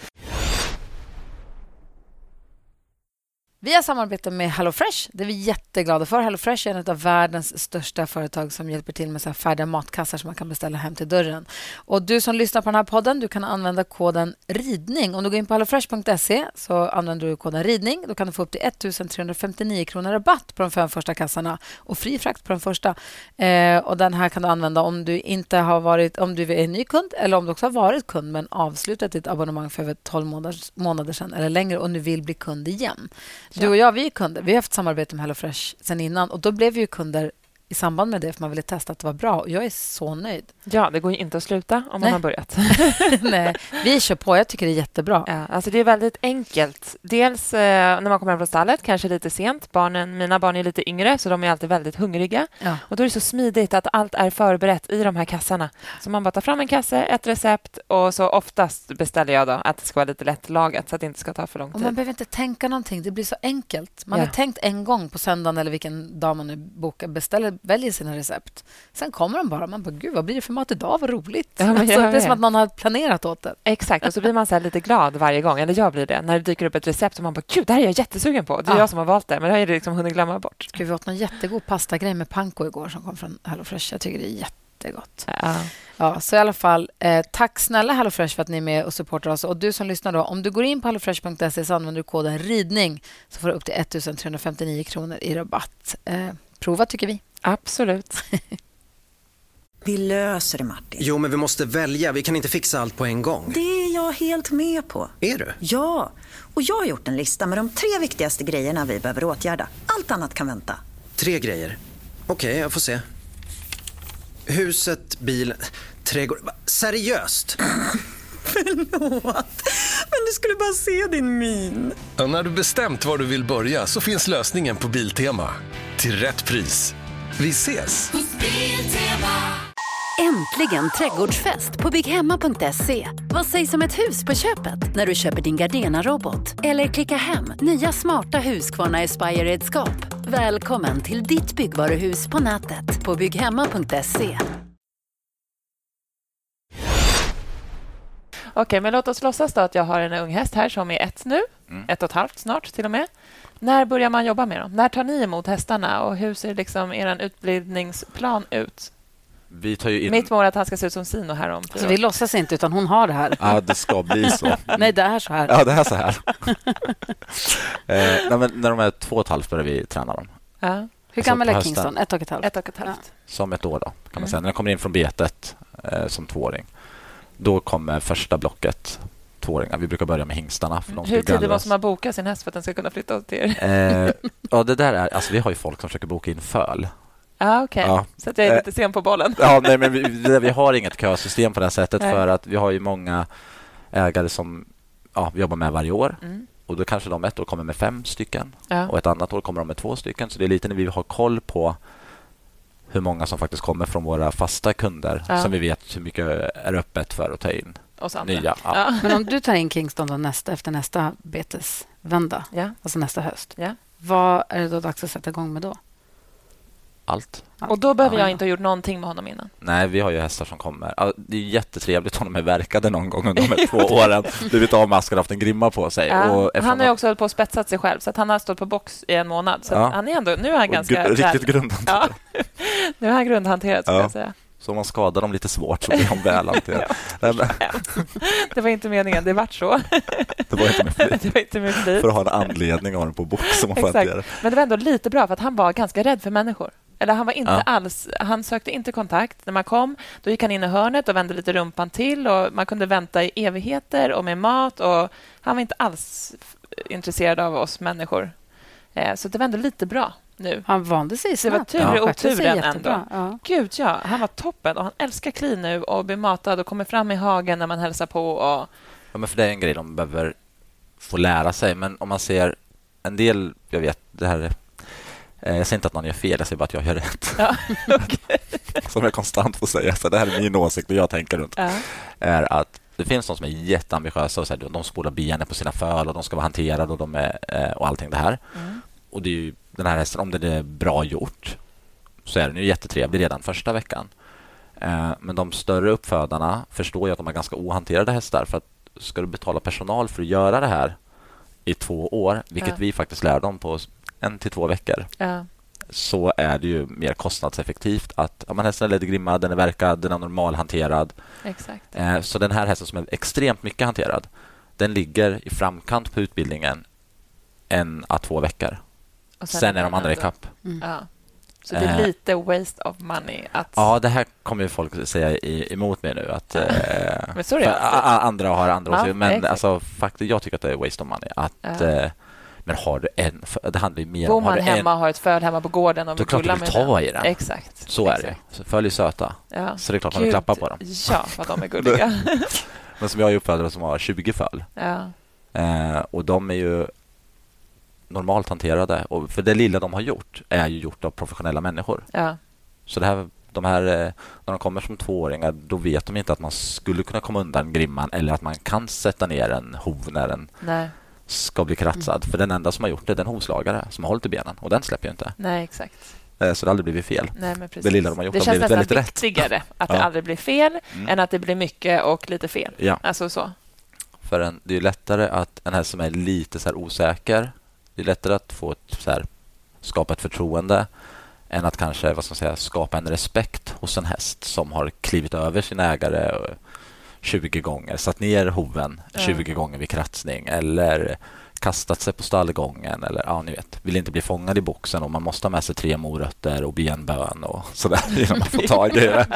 Vi har samarbete med HelloFresh. Det är vi jätteglada för. HelloFresh är en av världens största företag som hjälper till med så här färdiga matkassar som man kan beställa hem till dörren. Och du som lyssnar på den här podden, du kan använda koden RIDNING. Om du går in på hellofresh.se så använder du koden RIDNING. Då kan du få upp till 1359 kronor rabatt på de 5 första kassarna och fri frakt på den första. Och den här kan du använda om du inte har varit, om du är en ny kund eller om du också har varit kund men avslutat ditt abonnemang för över 12 månader sedan eller längre och nu vill bli kund igen. Du och jag, vi är kunder. Vi har haft samarbete med HelloFresh sedan innan och då blev vi ju kunder i samband med det för man ville testa att det var bra och jag är så nöjd. Ja, det går ju inte att sluta om man har börjat. Nej, vi kör på. Jag tycker det är jättebra. Ja, alltså det är väldigt enkelt. Dels när man kommer hem från stallet, kanske lite sent. Mina barn är lite yngre så de är alltid väldigt hungriga. Och då är det så smidigt att allt är förberett i de här kassarna. Så man bara tar fram en kasse, ett recept och så oftast beställer jag då att det ska vara lite lättlagat så att det inte ska ta för lång tid. Och man behöver inte tänka någonting. Det blir så enkelt. Man har tänkt en gång på söndagen eller vilken dag man nu väljer sina recept. Sen kommer de bara. Man bara, gud, vad blir det för mat idag? Vad roligt. Det är som att någon har planerat åt det. Exakt. Och så blir man så här lite glad varje gång. Eller jag blir det. När det dyker upp ett recept som man bara, gud, det här är jag jättesugen på. Det är jag som har valt det. Men det har jag liksom hunnit glömma bort. Gud, vi åt någon jättegod pastagrej med panko igår som kom från HelloFresh. Jag tycker det är jättegott. Ja, så i alla fall, tack snälla HelloFresh för att ni är med och supportar oss. Och du som lyssnar då, om du går in på hellofresh.se så använder du koden RIDNING så får du upp till 1359 kronor i rabatt. Prova tycker vi. Absolut. Vi löser det, Martin. Jo, men vi måste välja. Vi kan inte fixa allt på en gång. Det är jag helt med på. Är du? Ja, och jag har gjort en lista med de 3 viktigaste grejerna vi behöver åtgärda. Allt annat kan vänta. 3 grejer. Okej, jag får se. Huset, bilen, trädgård. Seriöst? Förlåt, men du skulle bara se din min. Och när du bestämt var du vill börja så finns lösningen på Biltema. Till rätt pris. Vi ses! Äntligen trädgårdsfest på bygghemma.se. Vad sägs om ett hus på köpet när du köper din Gardena-robot? Eller klicka hem nya smarta Husqvarna Aspire-redskap. Välkommen till ditt byggvaruhus på nätet på bygghemma.se. Okej, men låt oss låtsas då att jag har en ung häst här som är 1 nu. 1,5 snart till och med. När börjar man jobba med dem? När tar ni emot hästarna och hur ser liksom er utbildningsplan ut? Vi tar ju in... Mitt mål är att han ska se ut som Sino här om. Så vi låtsas inte utan hon har det här. Ja, det ska bli så. Nej, det är så här. Ja, det är så här. När de är 2,5 börjar vi träna dem. Ja. Hur gammal är Kingston? 1,5. 1,5. Som 1 år då, kan man säga. När de kommer in från betet som 2-åring. Då kommer första blocket 2-åringar. Vi brukar börja med hingstarna. För de ska Hur tidigt gallras. måste man boka sin häst för att den ska kunna flytta till er? Ja, det där är... Alltså, vi har ju folk som försöker boka in föl. Okej. Ja. Så att jag är lite sen på bollen. Ja, nej, men vi har inget kösystem på det sättet för att vi har ju många ägare som vi jobbar med varje år. Och då kanske de ett år kommer med 5 stycken och ett annat år kommer de med 2 stycken. Så det är lite när vi har koll på hur många som faktiskt kommer från våra fasta kunder som vi vet hur mycket är öppet för att ta in nya. Ja. Men om du tar in Kingston då efter nästa betesvända, alltså nästa höst, vad är det då dags att sätta igång med då? Allt. Och då behöver jag inte ha gjort någonting med honom innan. Nej, vi har ju hästar som kommer. Det är jättetrevligt om de är verkade någon gång under de här 2 åren. Blivit av masken och haft en grimma på sig. Och han har ju också hållit på att spetsat sig själv. Så att han har stått på box i 1 månad. Så han är ändå, nu är han ganska... Riktigt grundhanterad. Nu är han grundhanterad, ska jag säga. Så om man skadar dem lite svårt så blir de väl hanterade. Det var inte meningen, det vart så. Det var inte med flit. För att ha en anledning av den på box som man får hantera. Men det var ändå lite bra för att han var ganska rädd för människor. Eller han var inte alls, han sökte inte kontakt. När man kom, då gick han in i hörnet och vände lite rumpan till och man kunde vänta i evigheter och med mat och han var inte alls intresserad av oss människor. Så det var ändå lite bra nu. Han vande sig snabbt. Det var tur i oturen ändå. Ja. Gud, han var toppen och han älskar Kli nu och blir matad och kommer fram i hagen när man hälsar på. Och... Ja, men för det är en grej de behöver få lära sig. Men om man ser en del, jag vet, det här jag säger inte att någon gör fel, jag säger bara att jag gör rätt. Ja, okay. Som jag konstant får säga. Så det här är min åsikt och jag tänker runt. Är att det finns de som är jätteambitiösa och så här, de spolar benen på sina föl och de ska vara hanterade och de är, och allting det här. Och det är ju den här hästen, om det är bra gjort så är den ju jättetrevlig redan första veckan. Men de större uppfödarna förstår ju att de är ganska ohanterade hästar för att ska du betala personal för att göra det här i 2 år, vilket vi faktiskt lär dem på 1 till 2 veckor, så är det ju mer kostnadseffektivt att hästen är ledgrimmad, den är verkad, den är normalhanterad. Exakt. Så den här hästen som är extremt mycket hanterad, den ligger i framkant på utbildningen 1 à 2 veckor. Och sen är de andra i kapp. Så det är lite waste of money. Ja, det här kommer ju folk säga emot mig nu. Att, men sorry, andra har andra åsikter. Men alltså, faktiskt, jag tycker att det är waste of money. Men har du det handlar ju mer om... Bor man hemma har ett föl hemma på gården och då klart du vill ta i den. Exakt. Så är det. Så föl är söta. Så det är klart man vill klappa på dem. Ja, för att de är gulliga. Men som jag har uppfödare som har 20 föl. Och de är ju normalt hanterade. Och för det lilla de har gjort är ju gjort av professionella människor. Så det här, de här, när de kommer som 2-åringar, då vet de inte att man skulle kunna komma undan grimman eller att man kan sätta ner en hov när den ska bli kratsad. För den enda som har gjort det är den hovslagare som har hållit i benen. Och den släpper ju inte. Nej, exakt. Så det har aldrig blivit fel. Nej, men precis. Det lilla de har gjort det har blivit väldigt rätt. Det känns nästan viktigare att det aldrig blir fel än att det blir mycket och lite fel. Alltså så. För det är ju lättare att en häst som är lite så här osäker, det är lättare att få skapa ett förtroende än att kanske skapa en respekt hos en häst som har klivit över sin ägare 20 gånger, satt ner hoven 20 gånger vid kratsning eller kastat sig på stallgången eller ni vet, vill inte bli fångad i boxen och man måste ha med sig 3 morötter och benbön och sådär innan man får tag i det.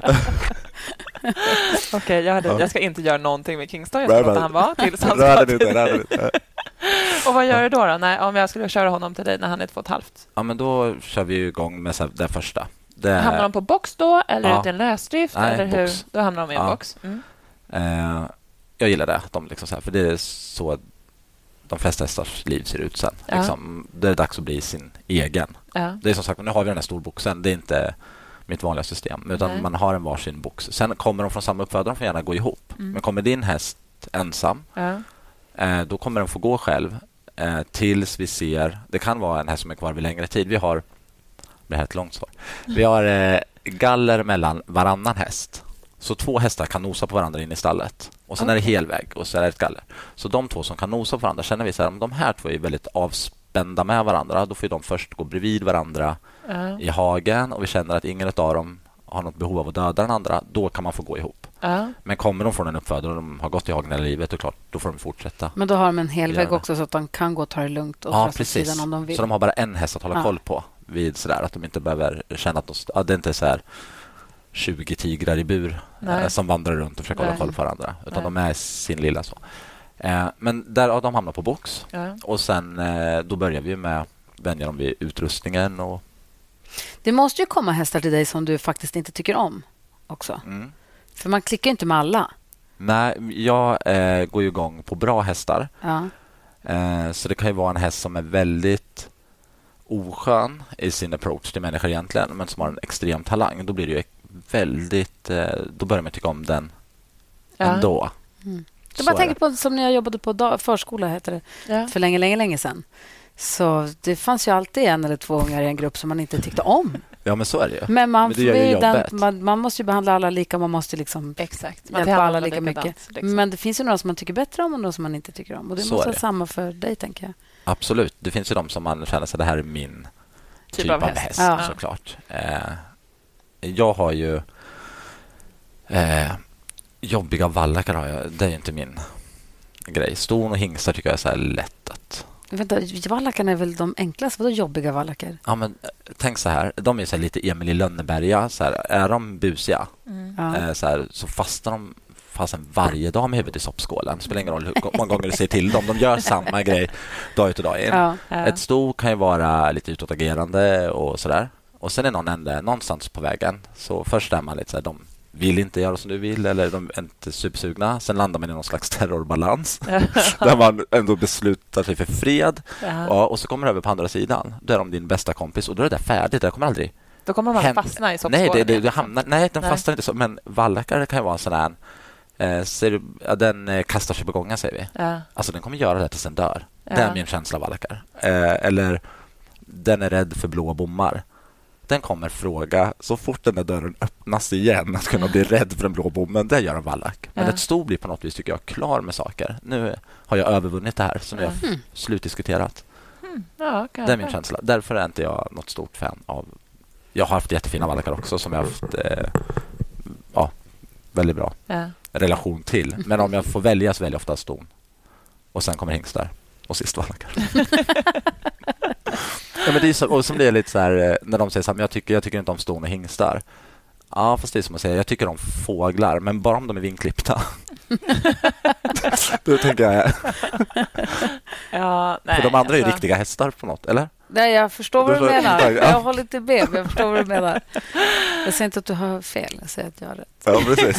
Okej, jag ska inte göra någonting med Kingston. Jag ska låta han vara tills han ska. Och vad gör du då? Nej, om jag skulle köra honom till dig när han är 2,5? Ja, men då kör vi igång med det första. Hamnar de på box då? Eller ut i en lösdrift? Nej, eller hur? box. Då hamnar de i en box. Jag gillar det. För det är så de flesta hästars liv ser ut sen. Det är dags att bli sin egen. Det är som sagt, nu har vi den här storboxen. Det är inte mitt vanliga system. Utan man har en varsin box. Sen kommer de från samma uppfödare, de får gärna gå ihop. Men kommer din häst ensam, då kommer den få gå själv tills vi ser... Det kan vara en häst som är kvar vid längre tid. Vi har... Det här är ett långt svar. Vi har galler mellan varannan häst. Så 2 hästar kan nosa på varandra in i stallet. Och sen är det helväg och så är det ett galler. Så de 2 som kan nosa på varandra känner vi så här, om de här 2 är väldigt avspända med varandra, då får de först gå bredvid varandra i hagen och vi känner att ingen av dem har något behov av att döda den andra, då kan man få gå ihop. Men kommer de från en uppfödare och de har gått i hagen hela livet, då, klart, då får de fortsätta. Men då har de en helväg också så att de kan gå och ta det lugnt och precis. Sidan om de vill. Så de har bara en häst att hålla koll på vid sådär, att de inte behöver känna att det inte är så här 20 tigrar i bur som vandrar runt och försöker hålla koll på varandra. Utan de är sin lilla så. Men där de hamnar på box. Ja. Och sen då börjar vi med vänja dem vid utrustningen. Och... Det måste ju komma hästar till dig som du faktiskt inte tycker om också. För man klickar inte med alla. Nej, jag går ju igång på bra hästar. Ja. Så det kan ju vara en häst som är väldigt oskön i sin approach till människor egentligen, men som har en extrem talang. Då blir det ju väldigt... då börjar man tycka om den ändå. Jag bara tänker på som när jag jobbade på förskola heter det, för länge sedan. Så det fanns ju alltid en eller två ungar i en grupp som man inte tyckte om. Ja, men så är det ju. Men man måste ju behandla alla lika. Man måste liksom hjälpa alla lika mycket. Liksom. Men det finns ju några som man tycker bättre om och några som man inte tycker om. Och det måste vara samma för dig, tänker jag. Absolut. Det finns ju de som man känner sig, det här är min typ av häst såklart. Jag har ju jobbiga vallackar har jag. Det är inte min grej. Ston och hingstar tycker jag är så här lätt att... Vänta, vallackarna är väl de enklaste? Vadå jobbiga vallackar? Ja, men tänk så här. De är så här lite Emil i Lönneberga. Så här, är de busiga så fastnar de varje dag med huvudet i soppskålen. Spelar ingen roll hur många gånger du ser till dem. De gör samma grej dag ut och dag in. Ett sto kan ju vara lite utåtagerande och sådär. Och sen är någon ände någonstans på vägen. Så först är man lite så här, de vill inte göra som du vill eller de är inte supersugna. Sen landar man i någon slags terrorbalans där man ändå beslutar sig för fred. Och så kommer du över på andra sidan. Då är de din bästa kompis och då är det där färdigt. Det kommer aldrig... Då kommer man fastna i soppskålen. Nej, den fastnar inte så. Men vallackar kan ju vara en sån här... den kastar sig på gången, säger vi. Alltså den kommer göra det tills den dör. Det är min känsla av vallackar. Eller den är rädd för blå bommar. Den kommer fråga så fort den där dörren öppnas igen att kunna bli rädd för den blå bommen. Det gör en vallack. Men ett sto blir på något vis, tycker jag, klar med saker. Nu har jag övervunnit det här som jag har slutdiskuterat. Det är min känsla. Därför är inte jag något stort fan av... Jag har haft jättefina vallackar också som jag har haft väldigt bra relation till. Men om jag får välja så väljer jag ofta ston. Och sen kommer hingstar. Och sist vallackar. Men det är så, och som det är lite så här när de säger så här, men jag tycker inte om ston och hingstar. Ja, fast det är som att säga, jag tycker om fåglar, men bara om de är vinklippta. Då tänker jag... För de andra är ju riktiga hästar på något, eller? Nej, jag förstår vad du menar. Jag håller inte med, men jag förstår vad du menar. Jag säger inte att du har fel, jag säger att jag har rätt. Ja, precis.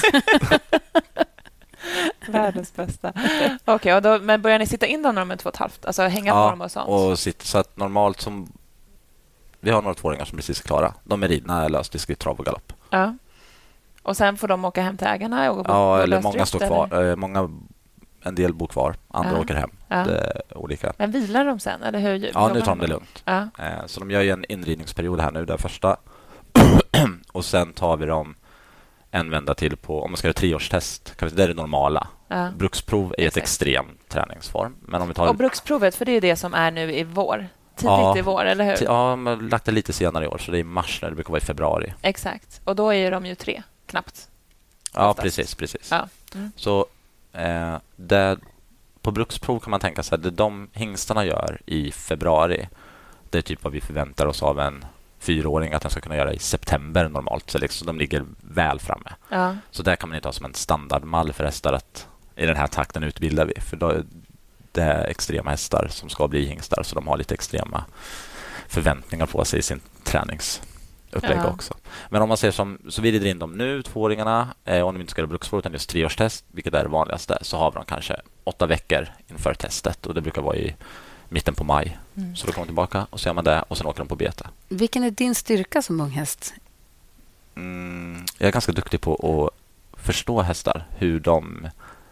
Världens bästa. Okej, men börjar ni sitta in dem när de är 2,5? Alltså hänga på dem och sånt? Och så att normalt som... Vi har några tvååringar som precis är klara. De är ridna löst i skritt, trav och galopp. Ja. Och sen får de åka hem till ägarna? Eller många står kvar. En del bor kvar. Andra åker hem. Det är olika. Men vilar de sen? Eller hur? Ja, nu tar de det lugnt. Så de gör ju en inridningsperiod här nu, där första. Och sen tar vi dem en vända till på, om man ska göra 3-årstest, det är det normala. Bruksprov är ett extrem träningsform. Men om vi tar... Och bruksprovet, för det är det som är nu i vår. Tidigt i vår, eller hur? Ja, man har lagt det lite senare i år, så det är i mars när det brukar vara i februari. Exakt. Och då är de ju 3, knappt. Ja, precis. Ja. Så på bruksprov kan man tänka sig att det de hingstarna gör i februari, det är typ vad vi förväntar oss av en 4-åring att den ska kunna göra i september normalt. Så liksom, de ligger väl framme. Så där kan man inte ha som en standardmall för hästar att i den här takten utbildar vi. För då det är extrema hästar som ska bli hingstar, så de har lite extrema förväntningar på sig i sin träningsupplägg också. Men om man ser så vi rider in dem nu, 2-åringarna, om de inte ska göra bruksprov utan just 3-årstest, vilket är det vanligaste, så har vi dem kanske 8 veckor inför testet, och det brukar vara i mitten på maj. Så då kommer de tillbaka och så gör man det och sen åker de på bete. Vilken är din styrka som ung häst? Jag är ganska duktig på att förstå hästar, hur de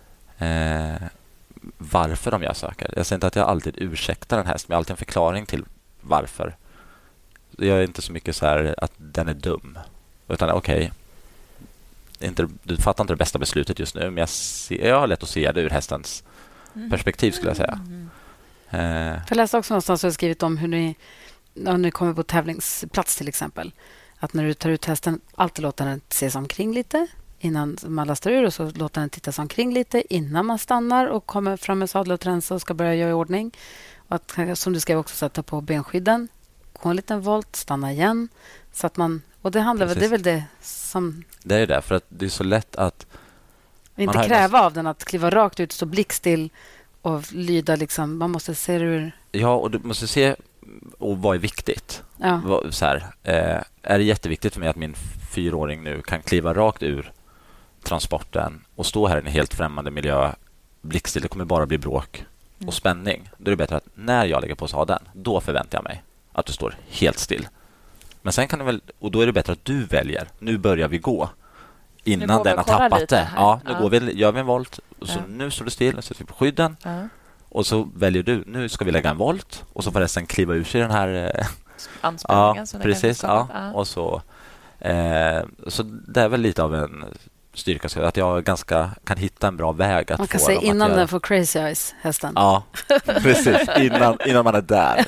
varför de gör saker. Jag säger inte att jag alltid ursäktar en häst, men jag har alltid en förklaring till varför. Jag är inte så mycket så här att den är dum, utan okej, du fattar inte det bästa beslutet just nu, men jag har lätt att se det ur hästens perspektiv, skulle jag säga. Jag läste också någonstans och har skrivit om hur ni kommer på tävlingsplats till exempel. Att när du tar ut hästen, alltid låter den se sig omkring lite innan man lastar ur, och så låter den titta sig omkring lite innan man stannar och kommer fram med sadel och tränsa och ska börja göra i ordning. Och att, som du skrev också, sätta på benskydden, gå en liten volt, stanna igen, så att man Och det handlar väl, det är väl det som... Det är ju det, för att det är så lätt att... Inte kräva av den att kliva rakt ut, stå blickstill och lyda liksom. Man måste se hur... Ja, och du måste se och vad är viktigt. Ja. Så här, är det jätteviktigt för mig att min 4-åring nu kan kliva rakt ur transporten och stå här i en helt främmande miljö blickstill? Det kommer bara bli bråk och spänning. Då är det bättre att när jag lägger på sadeln, då förväntar jag mig att du står helt still. Men sen kan du väl, och då är det bättre att du väljer. Nu börjar vi gå. Innan den har tappat det. Ja, nu gör vi en volt. Och så nu står du still och sätter vi på skydden. Och så väljer du, nu ska vi lägga en volt. Och så får resten kliva ur sig den här... anspänningen. Ja, precis. Ja. Och så det är väl lite av en styrka. Så att jag ganska kan hitta en bra väg att man kan få säga dem innan att den får crazy eyes, hästen. Ja, precis. Innan man är där.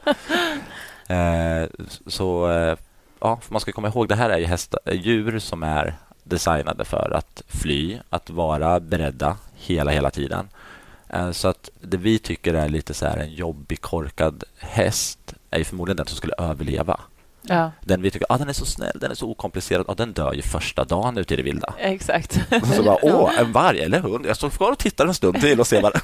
Ja, för man ska komma ihåg, det här är ju djur som är designade för att fly, att vara beredda hela tiden. Så att det vi tycker är lite så här en jobbig, korkad häst är ju förmodligen den som skulle överleva. Ja. Den vi tycker, den är så snäll, den är så okomplicerad, den dör ju första dagen ute i det vilda. Exakt. Så bara, en varg eller hund. Jag står kvar och tittar en stund till och ser vad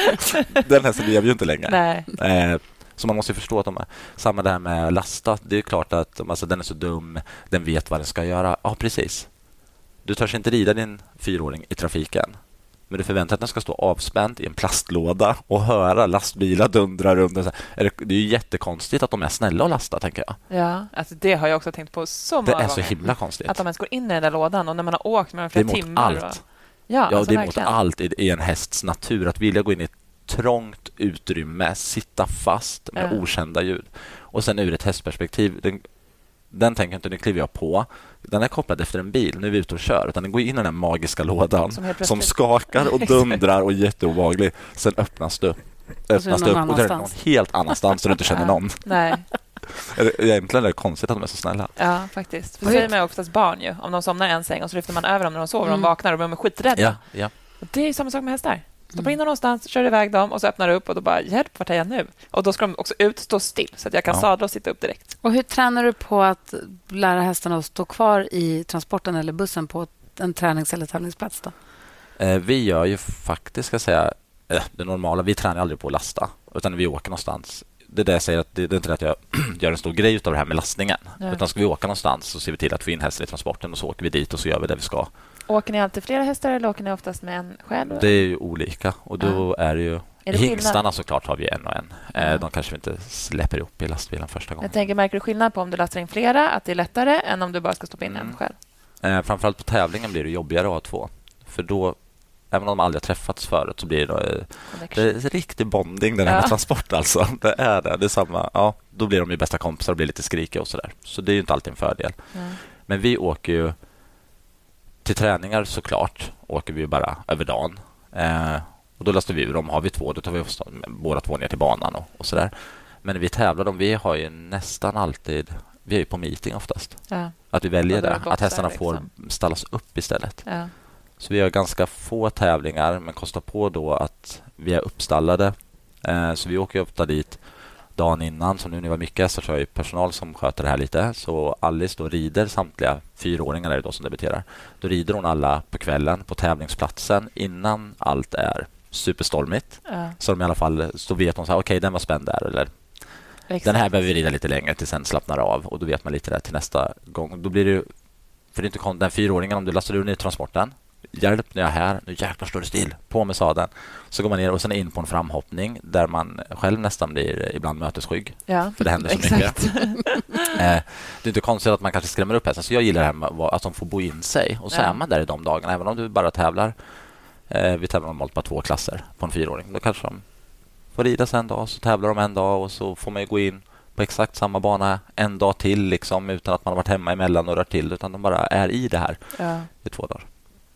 den hästen lever ju inte längre. Nej. Så man måste ju förstå att de är samma där med lasta. Det är klart att den är så dum, den vet vad den ska göra. Ja, precis. Du törs inte rida din 4-åring i trafiken. Men du förväntar att den ska stå avspänd i en plastlåda och höra lastbilar dundra runt. Det är ju jättekonstigt att de är snälla att lasta, tänker jag. Ja, alltså det har jag också tänkt på så många gånger. Det är så himla konstigt. Att de ens går in i den där lådan och när man har åkt med flera timmar. Allt. Ja, alltså det är verkligen. mot allt i en hästs natur. Att vilja gå in i ett trångt utrymme, sitta fast med okända ljud. Och sen ur ett hästperspektiv, den tänker inte, nu kliver jag på. Den är kopplad efter en bil, nu är vi ute och kör. Utan den går in i den här magiska lådan som skakar och dundrar och är jätteobehaglig. Sen öppnas du upp och det är någon helt annanstans där du inte känner någon. Nej. Egentligen är det konstigt att de är så snälla. Ja, faktiskt. För säger man ju oftast barn ju. Om de somnar i en säng och så lyfter man över dem när de sover och de vaknar och de är skiträdda. Ja. Och det är ju samma sak med hästar. Stoppa in dem någonstans, kör iväg dem och så öppnar du upp och då bara, hjälp, vart är jag nu? Och då ska de också stå still så att jag kan sadla och sitta upp direkt. Och hur tränar du på att lära hästarna att stå kvar i transporten eller bussen på en tränings- eller tävlingsplats då? Vi gör ju faktiskt, ska jag säga, det normala. Vi tränar aldrig på att lasta, utan vi åker någonstans. Det är det jag säger, att det är inte att jag gör en stor grej av det här med lastningen. Utan ska vi åka någonstans så ser vi till att få in hästen i transporten och så åker vi dit och så gör vi det vi ska. Åker ni alltid flera hästar eller åker ni oftast med en själv? Det är ju olika. Och då är det ju... hingstarna såklart har vi en och en. De kanske vi inte släpper upp i lastbilen första gången. Jag tänker, märker du skillnad på om du lastar in flera, att det är lättare än om du bara ska stoppa in en själv? Framförallt på tävlingen blir det jobbigare att ha två. För då, även om de aldrig har träffats förut, så blir det är riktig bonding den här med transport alltså. Det är samma. Ja, då blir de ju bästa kompisar och blir lite skrikiga och sådär. Så det är ju inte alltid en fördel. Men vi åker ju till träningar såklart. Åker vi bara över dagen. Och då lastar vi ur dem. Har vi två, då tar vi båda två ner till banan och sådär. Men när vi tävlar vi har ju nästan alltid... Vi är ju på meeting oftast. Ja. Att vi väljer det. Att hästarna får stallas upp istället. Ja. Så vi har ganska få tävlingar, men kostar på då att vi är uppstallade. Så vi åker ofta dit dagen innan. Så nu när det var mycket så har jag personal som sköter det här lite. Så Alice då rider samtliga 4-åringar är det då som debuterar. Då rider hon alla på kvällen på tävlingsplatsen innan allt är superstormigt. Ja. Så de i alla fall så vet hon så här, okej, den var spänd där eller den här behöver vi rida lite längre tills sen slappnar av. Och då vet man lite där till nästa gång. Då blir det ju, för det är inte den 4-åringen, om du lastar ur ner i transporten, hjälp när jag är här, nu jäklar står du still, på med sadeln. Så går man ner och sen in på en framhoppning där man själv nästan blir ibland mötesskygg. Ja, för det händer så mycket. Det är inte konstigt att man kanske skrämmer upp hästen. Så jag gillar det här med att de får bo in sig. Och så är man där i de dagarna, även om du bara tävlar. Vi tävlar normalt bara 2 klasser på en 4-åring. Då kanske de får rida sen en dag, så tävlar de en dag och så får man ju gå in på exakt samma bana en dag till liksom, utan att man har varit hemma emellan och rört till, utan de bara är i det här i 2 dagar.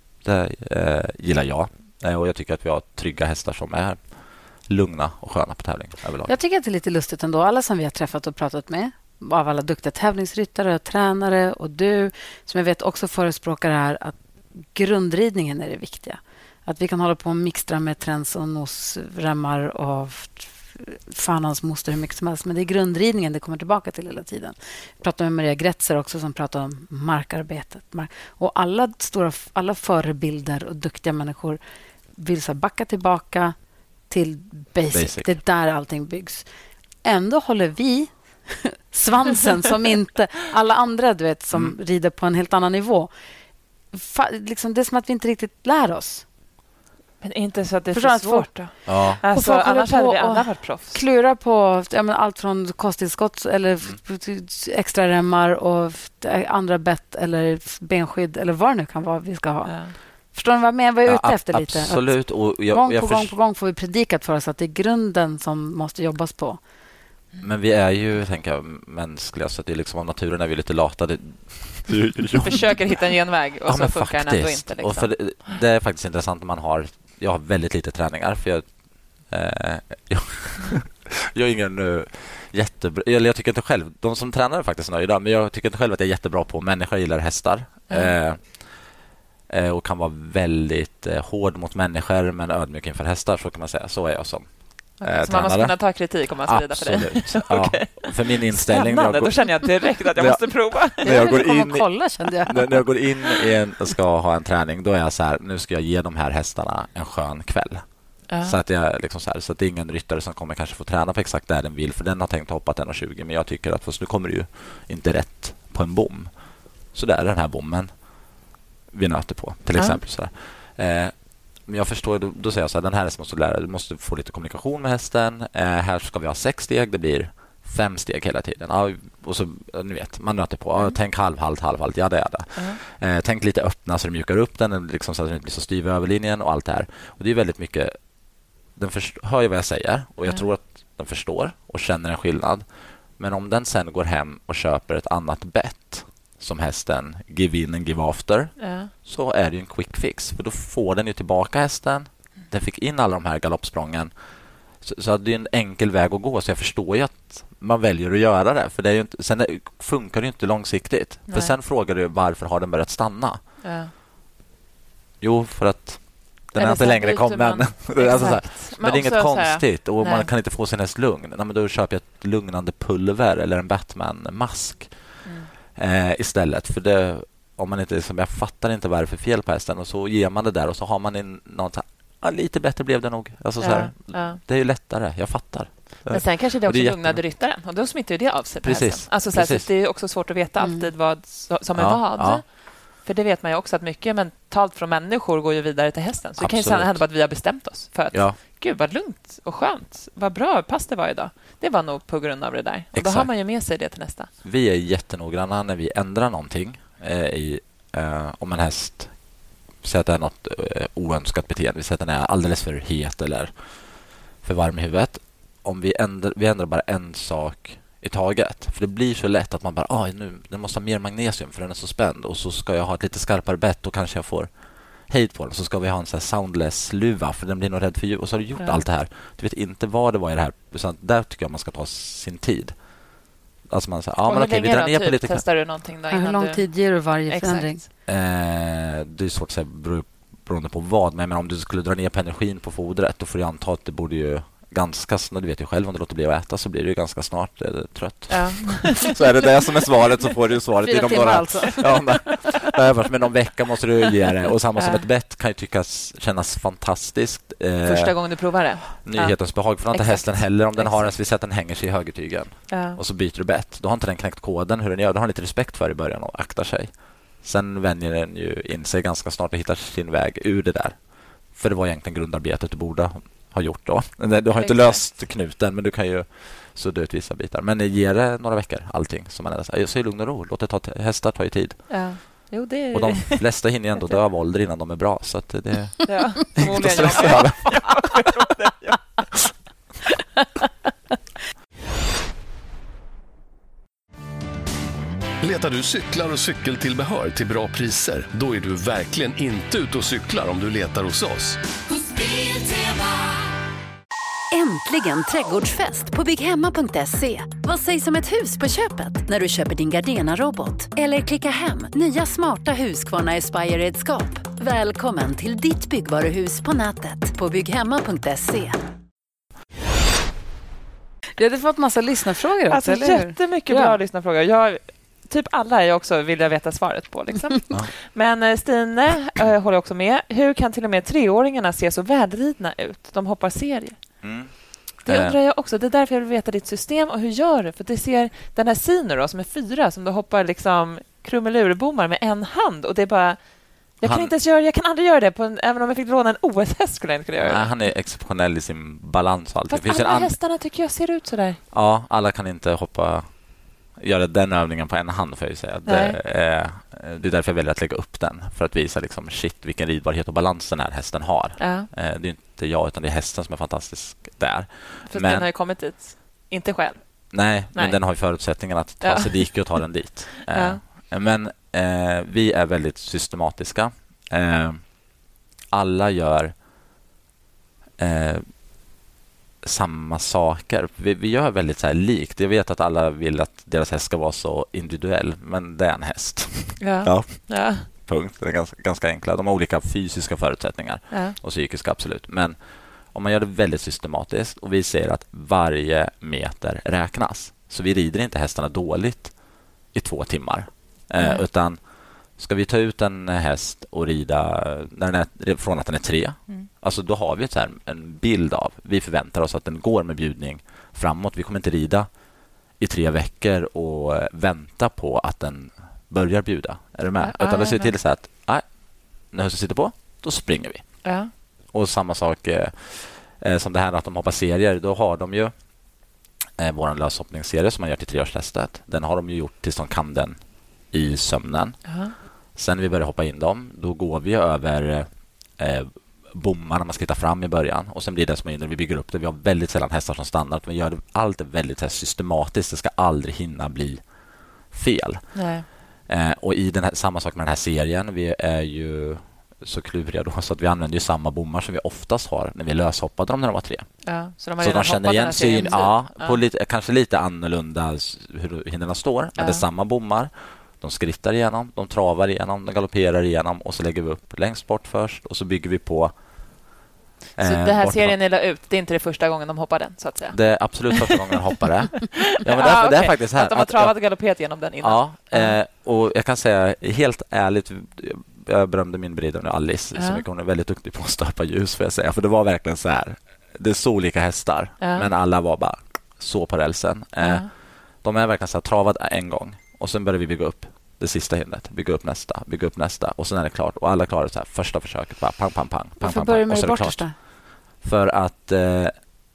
Det gillar jag. Och jag tycker att vi har trygga hästar som är lugna och sköna på tävling överlag. Jag tycker att det är lite lustigt ändå. Alla som vi har träffat och pratat med, av alla duktiga tävlingsryttare och tränare och du, som jag vet också förespråkar här, att grundridningen är det viktiga. Att vi kan hålla på och mixtra med träns och nosremmar och fan hans moster hur mycket som helst. Men det är grundridningen det kommer tillbaka till hela tiden. Jag pratade med Maria Gretzer också som pratar om markarbetet. Och alla förebilder och duktiga människor vill så backa tillbaka till basic. Det är där allting byggs. Ändå håller vi svansen som inte alla andra, du vet, som rider på en helt annan nivå. Liksom, det är som att vi inte riktigt lär oss. Men inte så att det är för svårt då? Ja. Alltså, annars hade vi alla varit proffs. Klura på allt från kosttillskott eller extra remmar och andra bett eller benskydd eller vad det nu kan vara vi ska ha. Ja. Förstår ni vad jag är ute efter lite? Absolut. Och gång på gång får vi predikat för oss att det är grunden som måste jobbas på. Men vi är ju, tänker jag, mänskliga, så att det är liksom av naturen är vi lite lata. Försöker hitta en genväg och så funkar den ändå inte. Liksom. Och för det är faktiskt intressant när jag har väldigt lite träningar för jag är ingen jättebra, jag tycker inte själv, de som tränar är faktiskt nöjda, men jag tycker inte själv att jag är jättebra på människor, gillar hästar. Och kan vara väldigt hård mot människor men ödmjuk inför hästar, så kan man säga. Så är jag som så man måste kunna ta kritik om man ska rida för dig? Ja, för min inställning. Då känner jag direkt att jag måste prova. När jag går in ska ha en träning, då är jag så här, nu ska jag ge de här hästarna en skön kväll. Så att jag liksom så att det är ingen ryttare som kommer kanske få träna på exakt där den vill, för den har tänkt hoppa 1,20, men jag tycker att fast nu kommer det ju inte rätt på en bom. Så där är den här bommen vi nöter på, till exempel så där. Men jag förstår, då säger jag så här, den här måste lära, du måste få lite kommunikation med hästen. Här ska vi ha 6 steg, det blir 5 steg hela tiden. Och så, ni vet, man nöter på. Tänk halvhalt, ja det är det. Tänk lite öppna så du mjukar upp den, liksom, så att den inte blir så styv över linjen och allt det här. Och det är väldigt mycket, den hör ju vad jag säger och jag tror att den förstår och känner en skillnad. Men om den sen går hem och köper ett annat bett som hästen give in and give after, så är det ju en quick fix, för då får den ju tillbaka hästen. Den fick in alla de här galoppsprången, så det är en enkel väg att gå, så jag förstår ju att man väljer att göra det, för det är ju inte, sen funkar det ju inte långsiktigt. För sen frågar du varför har den börjat stanna? Jo, för att den är inte längre kommen. Alltså men det är inget konstigt och man kan inte få sin häst lugn. Men då köper jag ett lugnande pulver eller en Batman-mask istället. För det, om man inte, jag fattar inte vad det är för fel på hästen, och så ger man det där och så har man in något så här, lite bättre blev det nog. Alltså, så här, det är ju lättare, jag fattar. Men sen kanske det också lugnade ryttaren, och då smittar ju det av sig på hästen. Alltså, så det är också svårt att veta alltid vad som är vad. Ja. För det vet man ju också att mycket mentalt från människor går ju vidare till hästen. Så det kan ju hända på att vi har bestämt oss för att gud vad lugnt och skönt, vad bra pass det var idag. Det var nog på grund av det där. Och då har man ju med sig det till nästa. Vi är jättenoggranna när vi ändrar någonting om en häst säger att det är något oönskat beteende. Vi säger att den är alldeles för het eller för varm i huvudet. Om vi ändrar bara en sak i taget. För det blir så lätt att man bara, den måste ha mer magnesium för den är så spänd, och så ska jag ha ett lite skarpare bett och kanske jag får hejd på den. Så ska vi ha en sån här soundless luva för den blir nog rädd för ljud. Och så har du gjort allt det här. Du vet inte vad det var i det här. Så där tycker jag man ska ta sin tid. Alltså man säger, men okej, vi drar ner på lite. Testar du någonting då? Hur lång tid ger du varje förändring? Det är svårt att säga beroende på vad. Men om du skulle dra ner på energin på fodret, då får jag anta att det borde ju ganska snart, du vet ju själv, om du låter bli att äta så blir det ju ganska snart trött. Ja. Så är det som är svaret, så får du svaret inom några alltså. Men någon vecka måste du ge det. Och samma som ett bett kan ju kännas fantastiskt. Första gången du provar det. Nyhetens behag för inte hästen heller, om den har en, så vi säger att den hänger sig i högertygen. Och så byter du bett. Då har inte den knäckt koden hur den gör. Då har den lite respekt för i början och aktar sig. Sen vänjer den ju in sig ganska snart och hittar sin väg ur det där. För det var egentligen grundarbetet du borde har gjort då. Du har inte löst knuten, men du kan ju sudda ut vissa bitar. Men ger det några veckor, allting som man är. Jag säger lugn och ro. Låt det hästar ta i tid. Ja. Jo, det... Och de flesta hinner ändå dö av ålder innan de är bra. Så att det ja, inte stressa över. Letar du cyklar och cykeltillbehör till bra priser? Då är du verkligen inte ute och cyklar om du letar hos oss. Äntligen trädgårdsfest på BigHemma.se. Vad sägs om ett hus på köpet när du köper din Gardena-robot? Eller klicka hem nya smarta Husqvarna Aspire-redskap. Välkommen till ditt byggvaruhus på nätet på BigHemma.se. Vi hade fått massa lyssnarfrågor också, Alltså eller hur? jättemycket bra lyssnarfrågor. Typ alla är också vill jag veta svaret på. Liksom. Men Stine håller också med. Hur kan till och med 3-åringarna se så välridna ut? De hoppar serier. Det undrar jag också. Det är därför jag vill veta ditt system och hur gör du? För det ser den här Sino då, som är 4 som då hoppar liksom krumelurbommar med en hand och det är bara jag kan aldrig göra det även om jag fick låna en OS-häst skulle jag inte kunna göra det. Nej, han är exceptionell i sin balans och allt. Fast alla hästarna tycker jag ser ut så där. Ja, alla kan inte göra den övningen på en hand, får jag säga. Det är därför jag väljer att lägga upp den, för att visa liksom, vilken ridbarhet och balans den här hästen har. Ja. Det är inte jag, utan det är hästen som är fantastisk där. För den har ju kommit dit. Inte själv. Nej, men den har ju förutsättningen att ta sig dit och ta den dit. Men vi är väldigt systematiska. Alla gör samma saker. Vi gör väldigt så här likt. Jag vet att alla vill att deras häst ska vara så individuell, men det är en häst. Ja. Punkt. Det är ganska enkla. De har olika fysiska förutsättningar och psykiska, absolut. Men om man gör det väldigt systematiskt och vi ser att varje meter räknas, så vi rider inte hästarna dåligt i 2 timmar. Utan ska vi ta ut en häst och rida från att den är 3, alltså då har vi en bild av, vi förväntar oss att den går med bjudning framåt. Vi kommer inte rida i 3 veckor och vänta på att den börjar bjuda. Är du med? Utan det ser till så att när hösten sitter på, då springer vi. Och samma sak som det här att de hoppar serier, då har de ju vår löshoppningsserie som man gör till 3-årstestet. Den har de ju gjort tills de kan den i sömnen. Sen när vi börjar hoppa in dem, då går vi över bommar när man ska hitta fram i början. Och sen blir det som innan vi bygger upp det. Vi har väldigt sällan hästar som stannar. Vi gör allt väldigt systematiskt. Det ska aldrig hinna bli fel. Och i samma sak med den här serien, vi är ju så kluriga då, så att vi använder ju samma bommar som vi oftast har när vi löshoppade dem när de var 3. Så de känner igen syn, på kanske lite annorlunda hur hinnorna står, men det är samma bommar. De skrittar igenom, de travar igenom, de galopperar igenom och så lägger vi upp längst bort först och så bygger vi på. Så det här serien ni la ut, det är inte det första gången de hoppar den, så att säga? Det är absolut första gången de hoppar det. Ja, men det är faktiskt här. Att de har travat och galopperat igenom den innan. Och jag kan säga helt ärligt, jag berömde min brida nu, Alice, så mycket. Hon är väldigt duktig på att stöpa ljus, får jag säga. För det var verkligen så här, det är så olika hästar, men alla var bara så på rälsen. De är verkligen så här, travad en gång. Och sen börjar vi bygga upp det sista hindret. Bygga upp nästa. Och sen är det klart. Och alla klarar så här första försöket. Bara pang, pang, pang. Varför börjar med det bortersta? För att det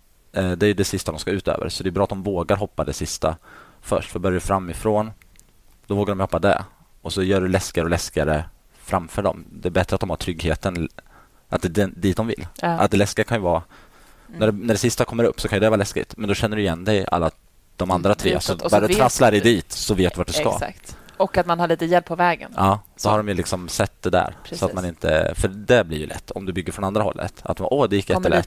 är det sista de ska ut över. Så det är bra att de vågar hoppa det sista först. För börjar du framifrån, då vågar de hoppa det. Och så gör du läskigare och läskigare framför dem. Det är bättre att de har tryggheten, att det är dit de vill. Att det läskiga kan ju vara när det sista kommer upp, så kan det vara läskigt. Men då känner du igen dig alla de andra 3, så bara du trasslar dig dit så vet du vart du ska. Exakt. Och att man har lite hjälp på vägen. Ja, så har de ju liksom sett det där. Precis. Så att man inte, för det blir ju lätt om du bygger från andra hållet. Att det gick jättelätt.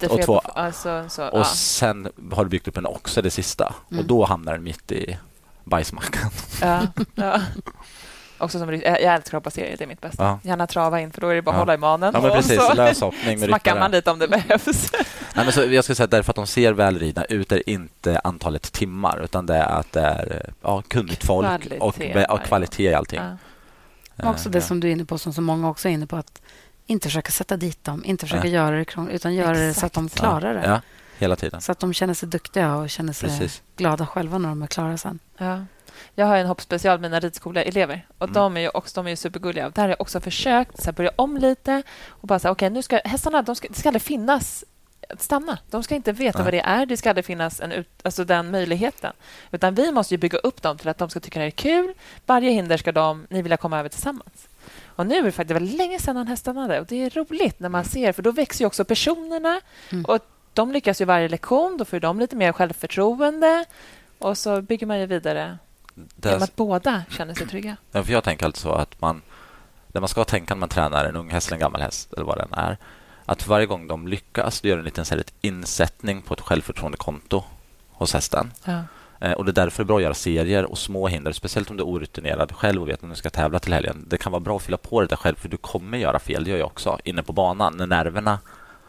Och sen har du byggt upp en också det sista. Och då hamnar den mitt i bajsmackan. Ja. Också som jag älskar att hoppa serier, det är mitt bästa. Gärna trava in, för då är det bara att hålla i manen. Ja, men precis, löshoppning med smackar man lite om det behövs. Nej, men så jag skulle säga därför att de ser välridna ut är inte antalet timmar, utan det är att det är kunnigt folk och kvalitet i allting. Också det som du är inne på, som så många också är inne på, att inte försöka sätta dit dem, inte försöka göra det krångligt, utan göra det så att de klarar det. Ja, hela tiden. Så att de känner sig duktiga och känner sig glada själva när de är klara sen. Ja. Jag har en hoppspecial med mina ridskoleelever och de är ju supergulliga. Där har jag också försökt så här, börja om lite och bara så här, okej, nu ska hästarna, det ska aldrig finnas att stanna. De ska inte veta vad det är. Det ska aldrig finnas den möjligheten. Utan vi måste ju bygga upp dem till att de ska tycka det är kul. Varje hinder ska ni vilja komma över tillsammans. Och nu är det faktiskt väldigt länge sedan hästarna hade. Och det är roligt när man ser, för då växer ju också personerna. Och de lyckas ju varje lektion. Då får de lite mer självförtroende. Och så bygger man ju vidare genom att båda känner sig trygga. Ja, för jag tänker alltså att det man ska tänka när man tränar en ung häst eller en gammal häst eller vad den är, att varje gång de lyckas, då gör en liten insättning på ett självförtroendekonto hos hästen. Och det är därför det är bra att göra serier och små hinder, speciellt om du är orutinerad själv och vet att du ska tävla till helgen. Det kan vara bra att fylla på det där själv, för du kommer göra fel, det gör jag också, inne på banan när nerverna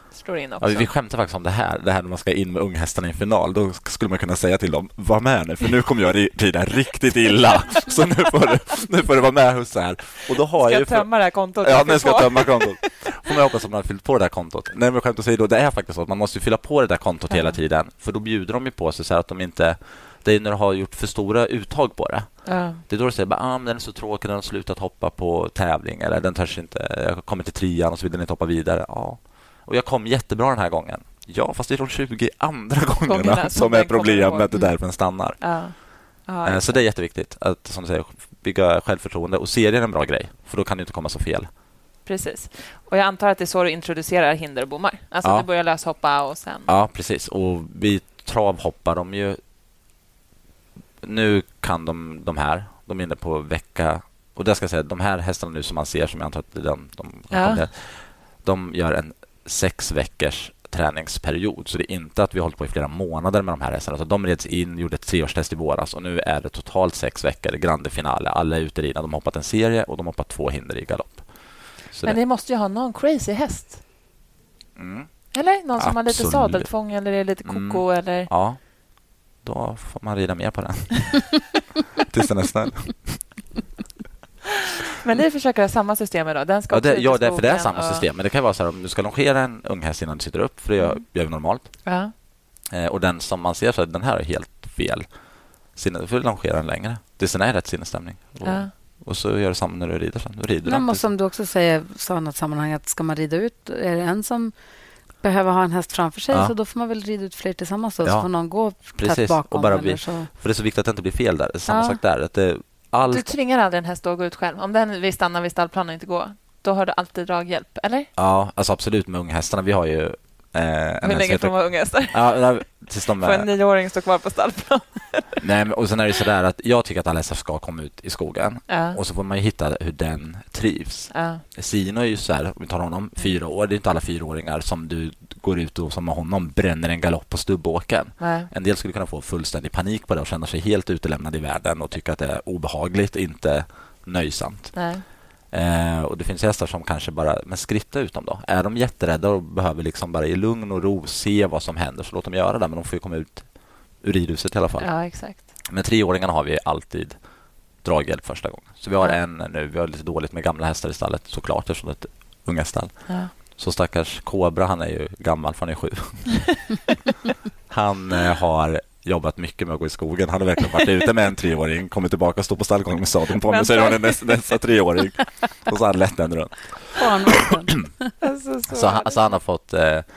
slår in också. Ja, vi skämtar faktiskt om det här när man ska in med unghästarna i en final. Då skulle man kunna säga till dem, var med nu, för nu kommer jag rida riktigt illa. Så nu får du vara med hos så här. Och då har jag tömma det här kontot? Ja, nu ska jag tömma kontot. Får man hoppas att man har fyllt på det här kontot. Nej, men skämt att säga då, det är faktiskt så att man måste fylla på det där kontot hela tiden. För då bjuder de ju på sig så här att de inte... Det är när du har gjort för stora uttag på det. Det är då du säger, den är så tråkig, den har slutat hoppa på tävling. Eller den törs inte, jag kommer till 3:an och så vill den inte hoppa vidare. Ja. Och jag kom jättebra den här gången. Ja, fast det är de 20 andra gångerna som är problemet. Det är därför den stannar. Så det är jätteviktigt att, som du säger, bygga självförtroende. Och serien är en bra grej, för då kan det inte komma så fel. Precis. Och jag antar att det är så du introducerar hinderbommar. Alltså du börjar löshoppa och sen... Ja, precis. Och vi travhoppar de ju... Nu kan de här, de är inne på vecka... Och det ska jag säga, de här hästarna nu som man ser, som jag antar att de gör en 6 veckors träningsperiod. Så det är inte att vi har hållit på i flera månader med de här hästarna. Så de reds in, gjorde ett 3-årstest i våras och nu är det totalt 6 veckor, grande finale. Alla är ute i. De har hoppat en serie och de har hoppat 2 hinder i galopp. Men det måste ju ha någon crazy häst. Eller? Någon som har lite sadeltvång eller är lite koko eller... Ja, då får man rida mer på den. Tills den är snäll. Men ni försöker ha samma system idag? Den ska för det är samma system. Men det kan vara så här, om du ska longera en ung häst innan du sitter upp, för det gör vi normalt. Och den som man ser så här, den här är helt fel. Du får longera den längre. Det är rätt sinnesstämning. Och så gör det samma när du rider sen. Du rider. Men som du också säger, sa i något sammanhang, att ska man rida ut, är det en som behöver ha en häst framför sig, så då får man väl rida ut fler tillsammans då, så får någon gå tätt bakom. För det är så viktigt att det inte blir fel där. Det är samma sak där. Att Du tvingar aldrig en häst att gå ut själv. Om den vill stanna vid stallplanen och inte gå, då har du alltid draghjälp, eller? Ja, alltså absolut med unghästarna. Vi har ju... Hur länge får man vara unghästar? Tills de får en 9-åring stå kvar på stallplan? Nej, och sen är det så där att jag tycker att alla hästar ska komma ut i skogen. Och så får man ju hitta hur den trivs. Sino är ju så här, om vi tar honom 4 år. Det är inte alla 4-åringar som du går ut och som med honom bränner en galopp på stubbåken. En del skulle kunna få fullständig panik på det och känna sig helt utelämnade i världen och tycka att det är obehagligt, inte nöjsamt. Och det finns hästar som kanske bara skritta ut dem då. Är de jätterädda och behöver liksom bara i lugn och ro se vad som händer, så låt dem göra det, men de får ju komma ut ur ridhuset i alla fall. Ja, exakt. Men 3-åringarna har vi alltid draghjälp första gången. Så vi har en nu, vi har lite dåligt med gamla hästar i stallet såklart, eftersom det är ett unga stall. Så stackars Kobra, han är ju gammal, för han är 7. Han har jobbat mycket med att gå i skogen. Han har verkligen varit ute med en 3-åring, kommit tillbaka och stå på stallgången med sadeln på, men så är han nästa 3-åring. Och så har han lätt den runt. Så han har fått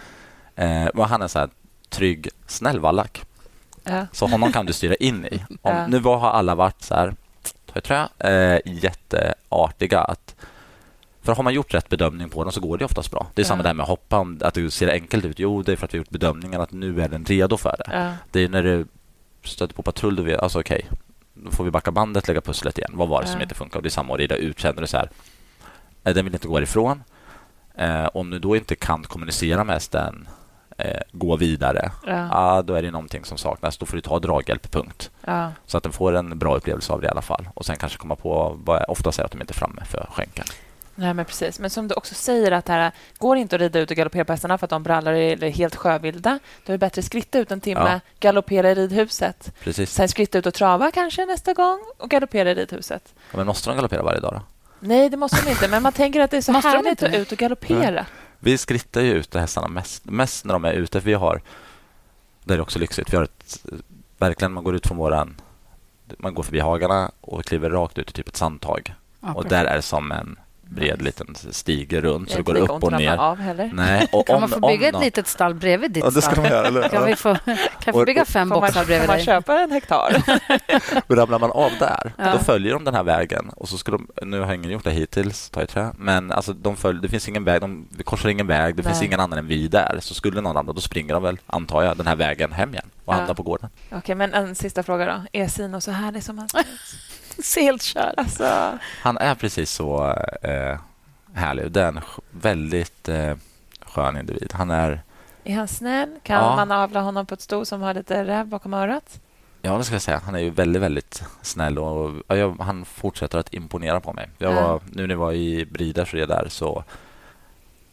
han är så här trygg, snäll vallack. Så honom kan du styra in i. Nu har alla varit så här, tror jag, jätteartiga att, för har man gjort rätt bedömning på den så går det oftast bra. Det är samma där med hoppa, att det ser enkelt ut. Jo, det är för att vi har gjort bedömningen att nu är den redo för det. Det är när du stöter på patrull, du vet, alltså okej, då får vi backa bandet, lägga pusslet igen. Vad var det som inte funkar? Och det är samma att rida ut, känner du så här, den vill inte gå ifrån. Om du då inte kan kommunicera med hästen, gå vidare, då är det någonting som saknas. Då får du ta draghjälp, punkt. Så att den får en bra upplevelse av det i alla fall. Och sen kanske komma på vad jag ofta säger, att de inte är framme för skänken. Nej, men precis. Men som du också säger, att här går inte att rida ut och galoppera på hästarna för att de brallar eller helt sjövilda. Då är det bättre att skritta ut en timme, galoppera i ridhuset. Precis. Sen skritta ut och trava kanske nästa gång och galoppera i ridhuset. Ja, men måste de galoppera varje dag då? Nej, det måste de inte. Men man tänker att det är så härligt att ut och galoppera. Vi skrittar ju ut hästarna mest när de är ute. Vi har, det är också lyxigt, vi har verkligen, man går ut från man går förbi hagarna och kliver rakt ut i typ ett sandtag. Och där är det som en bred liten stiger runt, så det går upp och ner. Nej, och kan man få bygga ett litet stall bredvid ditt stall? Det ska de göra, eller? Kan vi få bygga 5 boxar bredvid dig? Får man köpa en hektar? Och ramlar man av där, då följer de den här vägen. Och så ska nu har ingen gjort det hittills, ta i trä. Men alltså, det finns ingen väg, de korsar ingen väg, det finns ingen annan än vi där. Så skulle någon ramla, då springer de väl, antar jag, den här vägen hem igen och hamnar på gården. Okej, men en sista fråga då. Är Sino så härlig som han ser helt kär? Alltså. Han är precis så härlig. Det är en väldigt skön individ. Är han snäll? Kan man avla honom på ett sto som har lite räv bakom örat? Ja, det ska jag säga. Han är ju väldigt, väldigt snäll och han fortsätter att imponera på mig. Nu när jag var i Brida så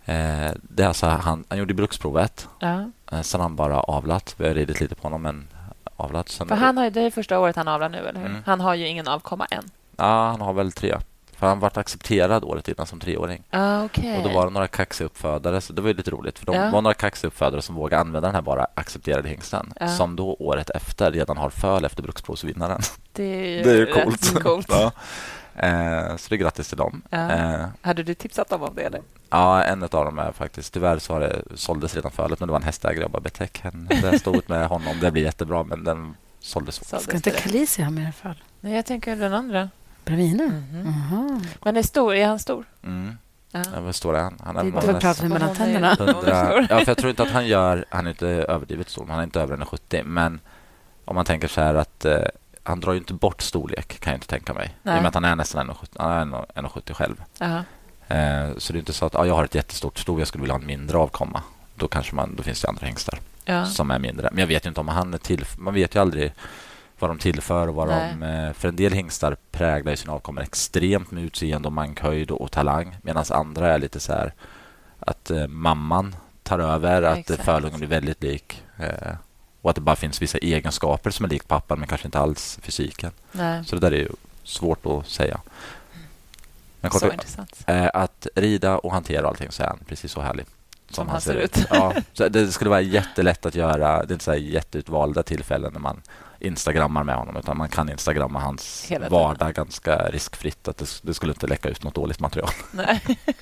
Det är alltså han gjorde bruksprovet. Ja. Sen han bara avlat. Vi har ridit lite på honom, men avlat. Sen För det är första året han avlar nu, eller hur? Han har ju ingen avkomma än. Ja, han har väl 3. För han varit accepterad året innan som 3-åring. Okay. Och då var det några kaxiga uppfödare, så det var ju lite roligt. För de var några kaxiga uppfödare som vågade använda den här bara accepterade hingsten. Som då året efter redan har föl efter bruksprovsvinnaren. Det är ju coolt. Ja. Så det är grattis till dem. Hade du tipsat dem om det, eller? Ja, en av dem är faktiskt. Tyvärr så såldes redan fölet, men det var en hästägare. Jag bara betäck henne. Det stod ut med honom. Det blir jättebra, men den såldes. Ska inte Khaleesi ha mer föl? Nej, jag tänker den andra. Bravina? Men är han stor? Ja, vad står det? Han är det pratar vi mellan tänderna. 100. Ja, för jag tror inte att han är inte överdrivet stor. Han är inte över 1,70. Men om man tänker så här att han drar ju inte bort storlek, kan jag inte tänka mig. Nej. I och med att han är nästan 1,70 själv. Så det är inte så att jag har ett jättestort sto, jag skulle vilja ha en mindre avkomma. Då finns det andra hängstar som är mindre. Men jag vet ju inte om han är till. Man vet ju aldrig vad de tillför och vad för en del hingstar präglar i sin avkomma extremt med utseende och mankhöjd och talang, medan andra är lite så här att mamman tar över, att fölungen blir väldigt lik och att det bara finns vissa egenskaper som är lik pappan men kanske inte alls fysiken. Nej. Så det där är ju svårt att säga. Men kort, så intressant. Att rida och hantera allting så är han precis så härlig som han ser ut. Ja, så det skulle vara jättelätt att göra. Det är inte så här jätteutvalda tillfällen när man instagrammar med honom, utan man kan instagramma hans vardag ganska riskfritt, att det skulle inte läcka ut något dåligt material. Nej.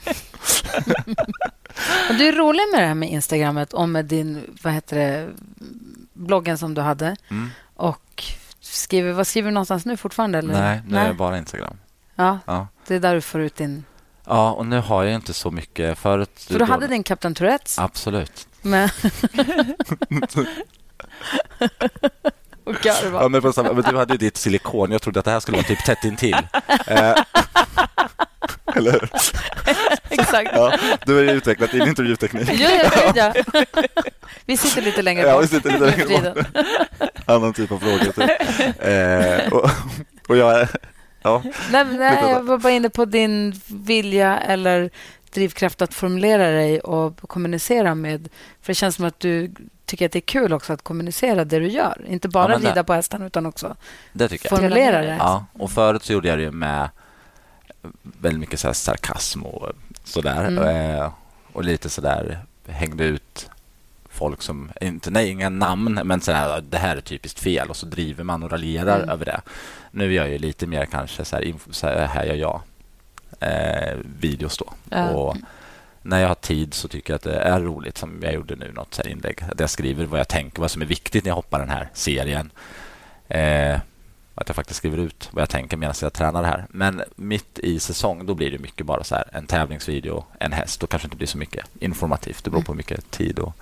Och du är rolig med det här med Instagrammet och med din, bloggen som du hade. Och vad skriver du någonstans nu fortfarande? Eller? Nej, nu är det bara Instagram. Ja, det är där du får ut din... Ja, och nu har jag inte så mycket förut. För du hade din Captain Tourettes? Absolut. Men... och garva. Ja, men du hade ju ditt silikon. Jag trodde att det här skulle vara typ tätt intill. Eller? Exakt. Ja, du har ju utvecklat din intervjuteknik. Ja. Vi sitter lite längre bort. Ja, vi sitter lite längre bort. Annan typ av frågor. Typ. Och jag är... Ja. Nej, jag var bara inne på din vilja eller drivkraft att formulera dig och kommunicera med. För det känns som att du tycker att det är kul också att kommunicera det du gör. Inte bara rida på hästan utan också formulera det. Ja, och förut så gjorde jag det med väldigt mycket så här sarkasm och sådär. Och lite sådär hängde ut folk som inga namn, men så här, det här är typiskt fel, och så driver man och raljerar över det. Nu gör jag ju lite mer kanske så här gör jag videos då. Och när jag har tid så tycker jag att det är roligt, som jag gjorde nu, något så här inlägg, att jag skriver vad jag tänker, vad som är viktigt när jag hoppar den här serien. Att jag faktiskt skriver ut vad jag tänker medan jag tränar det här. Men mitt i säsong, då blir det mycket bara så här en tävlingsvideo, en häst. Då kanske inte blir så mycket informativt. Det beror på hur mycket tid och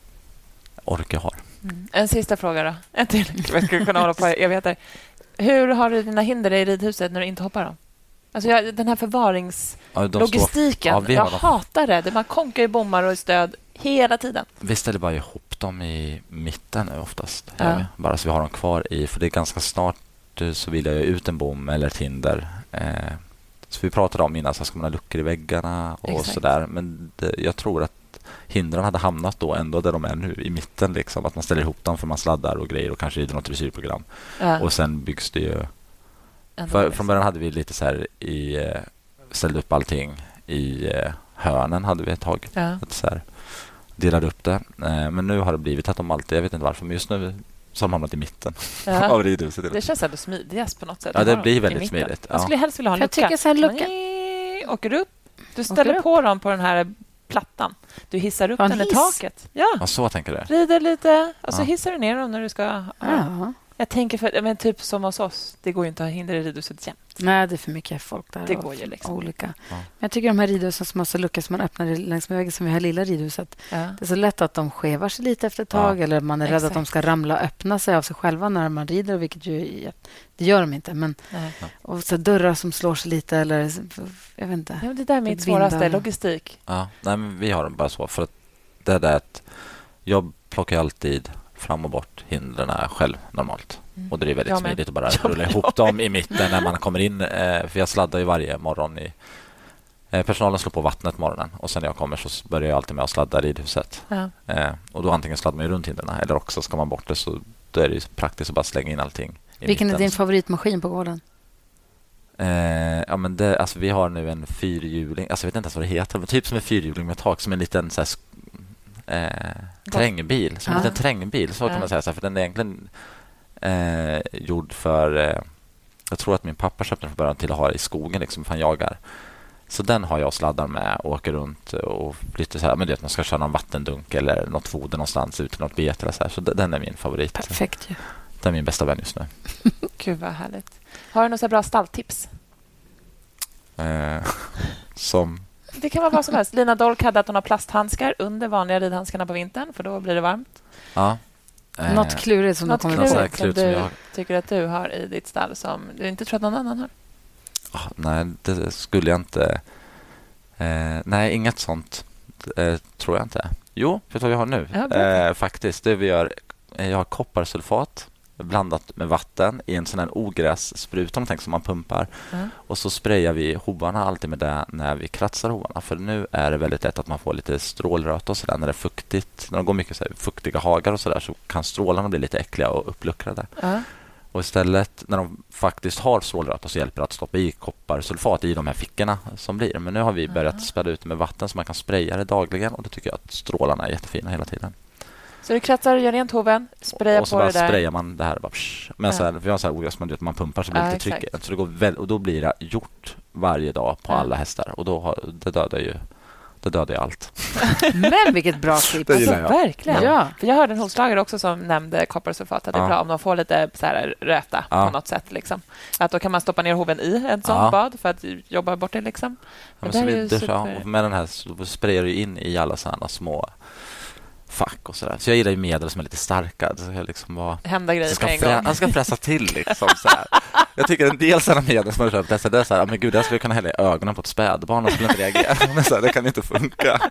ork jag har. En sista fråga då. En till. Jag skulle kunna hålla på evigheter. Hur har du dina hinder i ridhuset när du inte hoppar då? Alltså den här förvaringslogistiken. Jag hatar det. Man konkar i bommar och i stöd hela tiden. Vi ställer bara ihop dem i mitten nu oftast. Bara så vi har dem kvar i. För det är ganska snart så vill jag ut en bom eller ett hinder. Så vi pratade om innan så ska man ha luckor i väggarna och sådär. Men jag tror att hindren hade hamnat då ändå där de är nu, i mitten liksom. Att man ställer ihop dem för man sladdar och grejer och kanske rider något dressyrprogram. Och sen byggs det ju... Från början hade vi lite så här ställde upp allting i hörnen hade vi ett tag. Så här, delade upp det. Men nu har det blivit att de alltid, jag vet inte varför, men just nu så har de hamnat i mitten av ridhuset. Det känns ändå smidigast på något sätt. Ja, det blir väldigt smidigt. Jag skulle helst vilja ha en lucka. Jag tycker så här lucka. Åker upp. Du ställer på dem på den här plattan. Du hissar upp den i taket. Ja, så tänker du. Rider lite och så hissar du ner dem när du ska... Jag tänker men typ som hos oss. Det går ju inte att hindra i ridhuset jämt. Nej, det är för mycket folk där. Det går ju liksom. Olika. Men jag tycker de här ridhusen som har så luckor som man öppnar längs med vägen, som vi har lilla ridhuset. Det är så lätt att de skevar sig lite efter ett tag. Eller man är rädd att de ska ramla och öppna sig av sig själva när man rider. Vilket ju, det gör de inte. Men, och så dörrar som slår sig lite. Eller, jag vet inte. Ja, det där är mitt svåraste, logistik. Ja, nej, men vi har dem bara så. För att det är att jag plockar alltid fram och bort hindren själv normalt. Och det är väldigt smidigt att bara rulla ihop dem i mitten när man kommer in. För jag sladdar ju varje morgon Personalen slår på vattnet på morgonen och sen när jag kommer så börjar jag alltid med att sladda ridhuset. Ja. Och då antingen sladdar man ju runt hindren eller också ska man bort det, så då är det ju praktiskt att bara slänga in allting i Vilken mitten. är din favoritmaskin på gården? Ja, men alltså, vi har nu en fyrhjuling, alltså jag vet inte ens vad det heter, men typ som en fyrhjuling med tak, som en liten så här, terrängbil, som en liten terrängbil, så kan man säga så här, för den är egentligen gjord för jag tror att min pappa köpte den från början till att ha i skogen liksom, för han jagar. Så den har jag sladdar med och åker runt och lite så här, men det är att man ska köra någon vattendunk eller något foder någonstans ut till något bete eller så här. Så den är min favorit. Perfekt ju. Den är min bästa vän just nu. Gud vad härligt. Har du några så här bra stalltips? Som... Det kan vara vad som helst. Lina Dolk hade att hon har plasthandskar under vanliga ridhandskarna på vintern, för då blir det varmt. Ja. Något klurigt som du kommer ihåg. Som du tycker att du har i ditt stall som du inte tror att någon annan har? Nej, det skulle jag inte. Nej, inget sånt tror jag inte. Jo, vet du vad vi har nu? Ja, faktiskt, det vi gör, jag har kopparsulfat blandat med vatten i en sån här ogrässpruta som man pumpar. Och så sprayar vi hovarna alltid med det när vi kratsar hovarna. För nu är det väldigt lätt att man får lite strålröta och sådär när det är fuktigt. När de går mycket så här fuktiga hagar och sådär, så kan strålarna bli lite äckliga och uppluckrade. Och istället när de faktiskt har strålröta så hjälper det att stoppa i kopparsulfat i de här fickorna som blir. Men nu har vi börjat späda ut med vatten så man kan spraya det dagligen, och då tycker jag att strålarna är jättefina hela tiden. Så du kratsar, gör rent hoven, sprayar och så på bara det där. sprayar man det här. Bara, men så här, vi har så här ogräs, man pumpar så blir det lite tryck. Så det går och då blir det gjort varje dag på alla hästar. Och då det dödar ju allt. Men vilket bra tips. Det gillar jag. Verkligen. Ja. För jag hörde en hovslagare också som nämnde kopparsulfat. Att det är bra om de får lite så här röta på något sätt. Liksom. Att då kan man stoppa ner hoven i en sån bad för att jobba bort det. Liksom. Men det är ju super... Med den här så sprayar du in i alla sådana små fack och sådär. Så jag gillar ju medel som är lite starka. Så jag liksom hända grejer på en gång. Jag ska fräsa till liksom så här. Jag tycker en del sådana medel som jag köpt, det är så här, men gud, jag skulle kunna hälla i ögonen på ett spädbarn och skulle inte reagera. Men så här, det kan inte funka.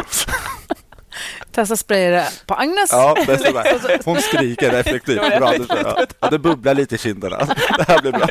Testa sprayare på Agnes. Ja, det är sådär. Hon skriker effektivt. Bra, det bubblar lite i kinderna. Det här blir bra.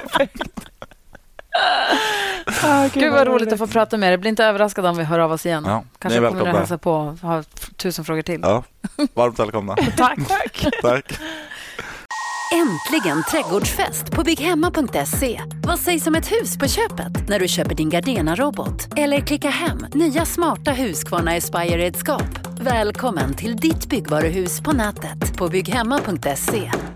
Gud vad roligt att få prata med er. Blir inte överraskad om vi hör av oss igen. Ja, kanske kommer att hälsa på och ha 1000 frågor till. Ja, varmt välkomna. Tack. Tack. Äntligen trädgårdsfest på bygghemma.se. Vad sägs om ett hus på köpet när du köper din Gardena-robot? Eller klicka hem nya smarta Husqvarna Aspire-redskap. Välkommen till ditt byggvaruhus på nätet på bygghemma.se.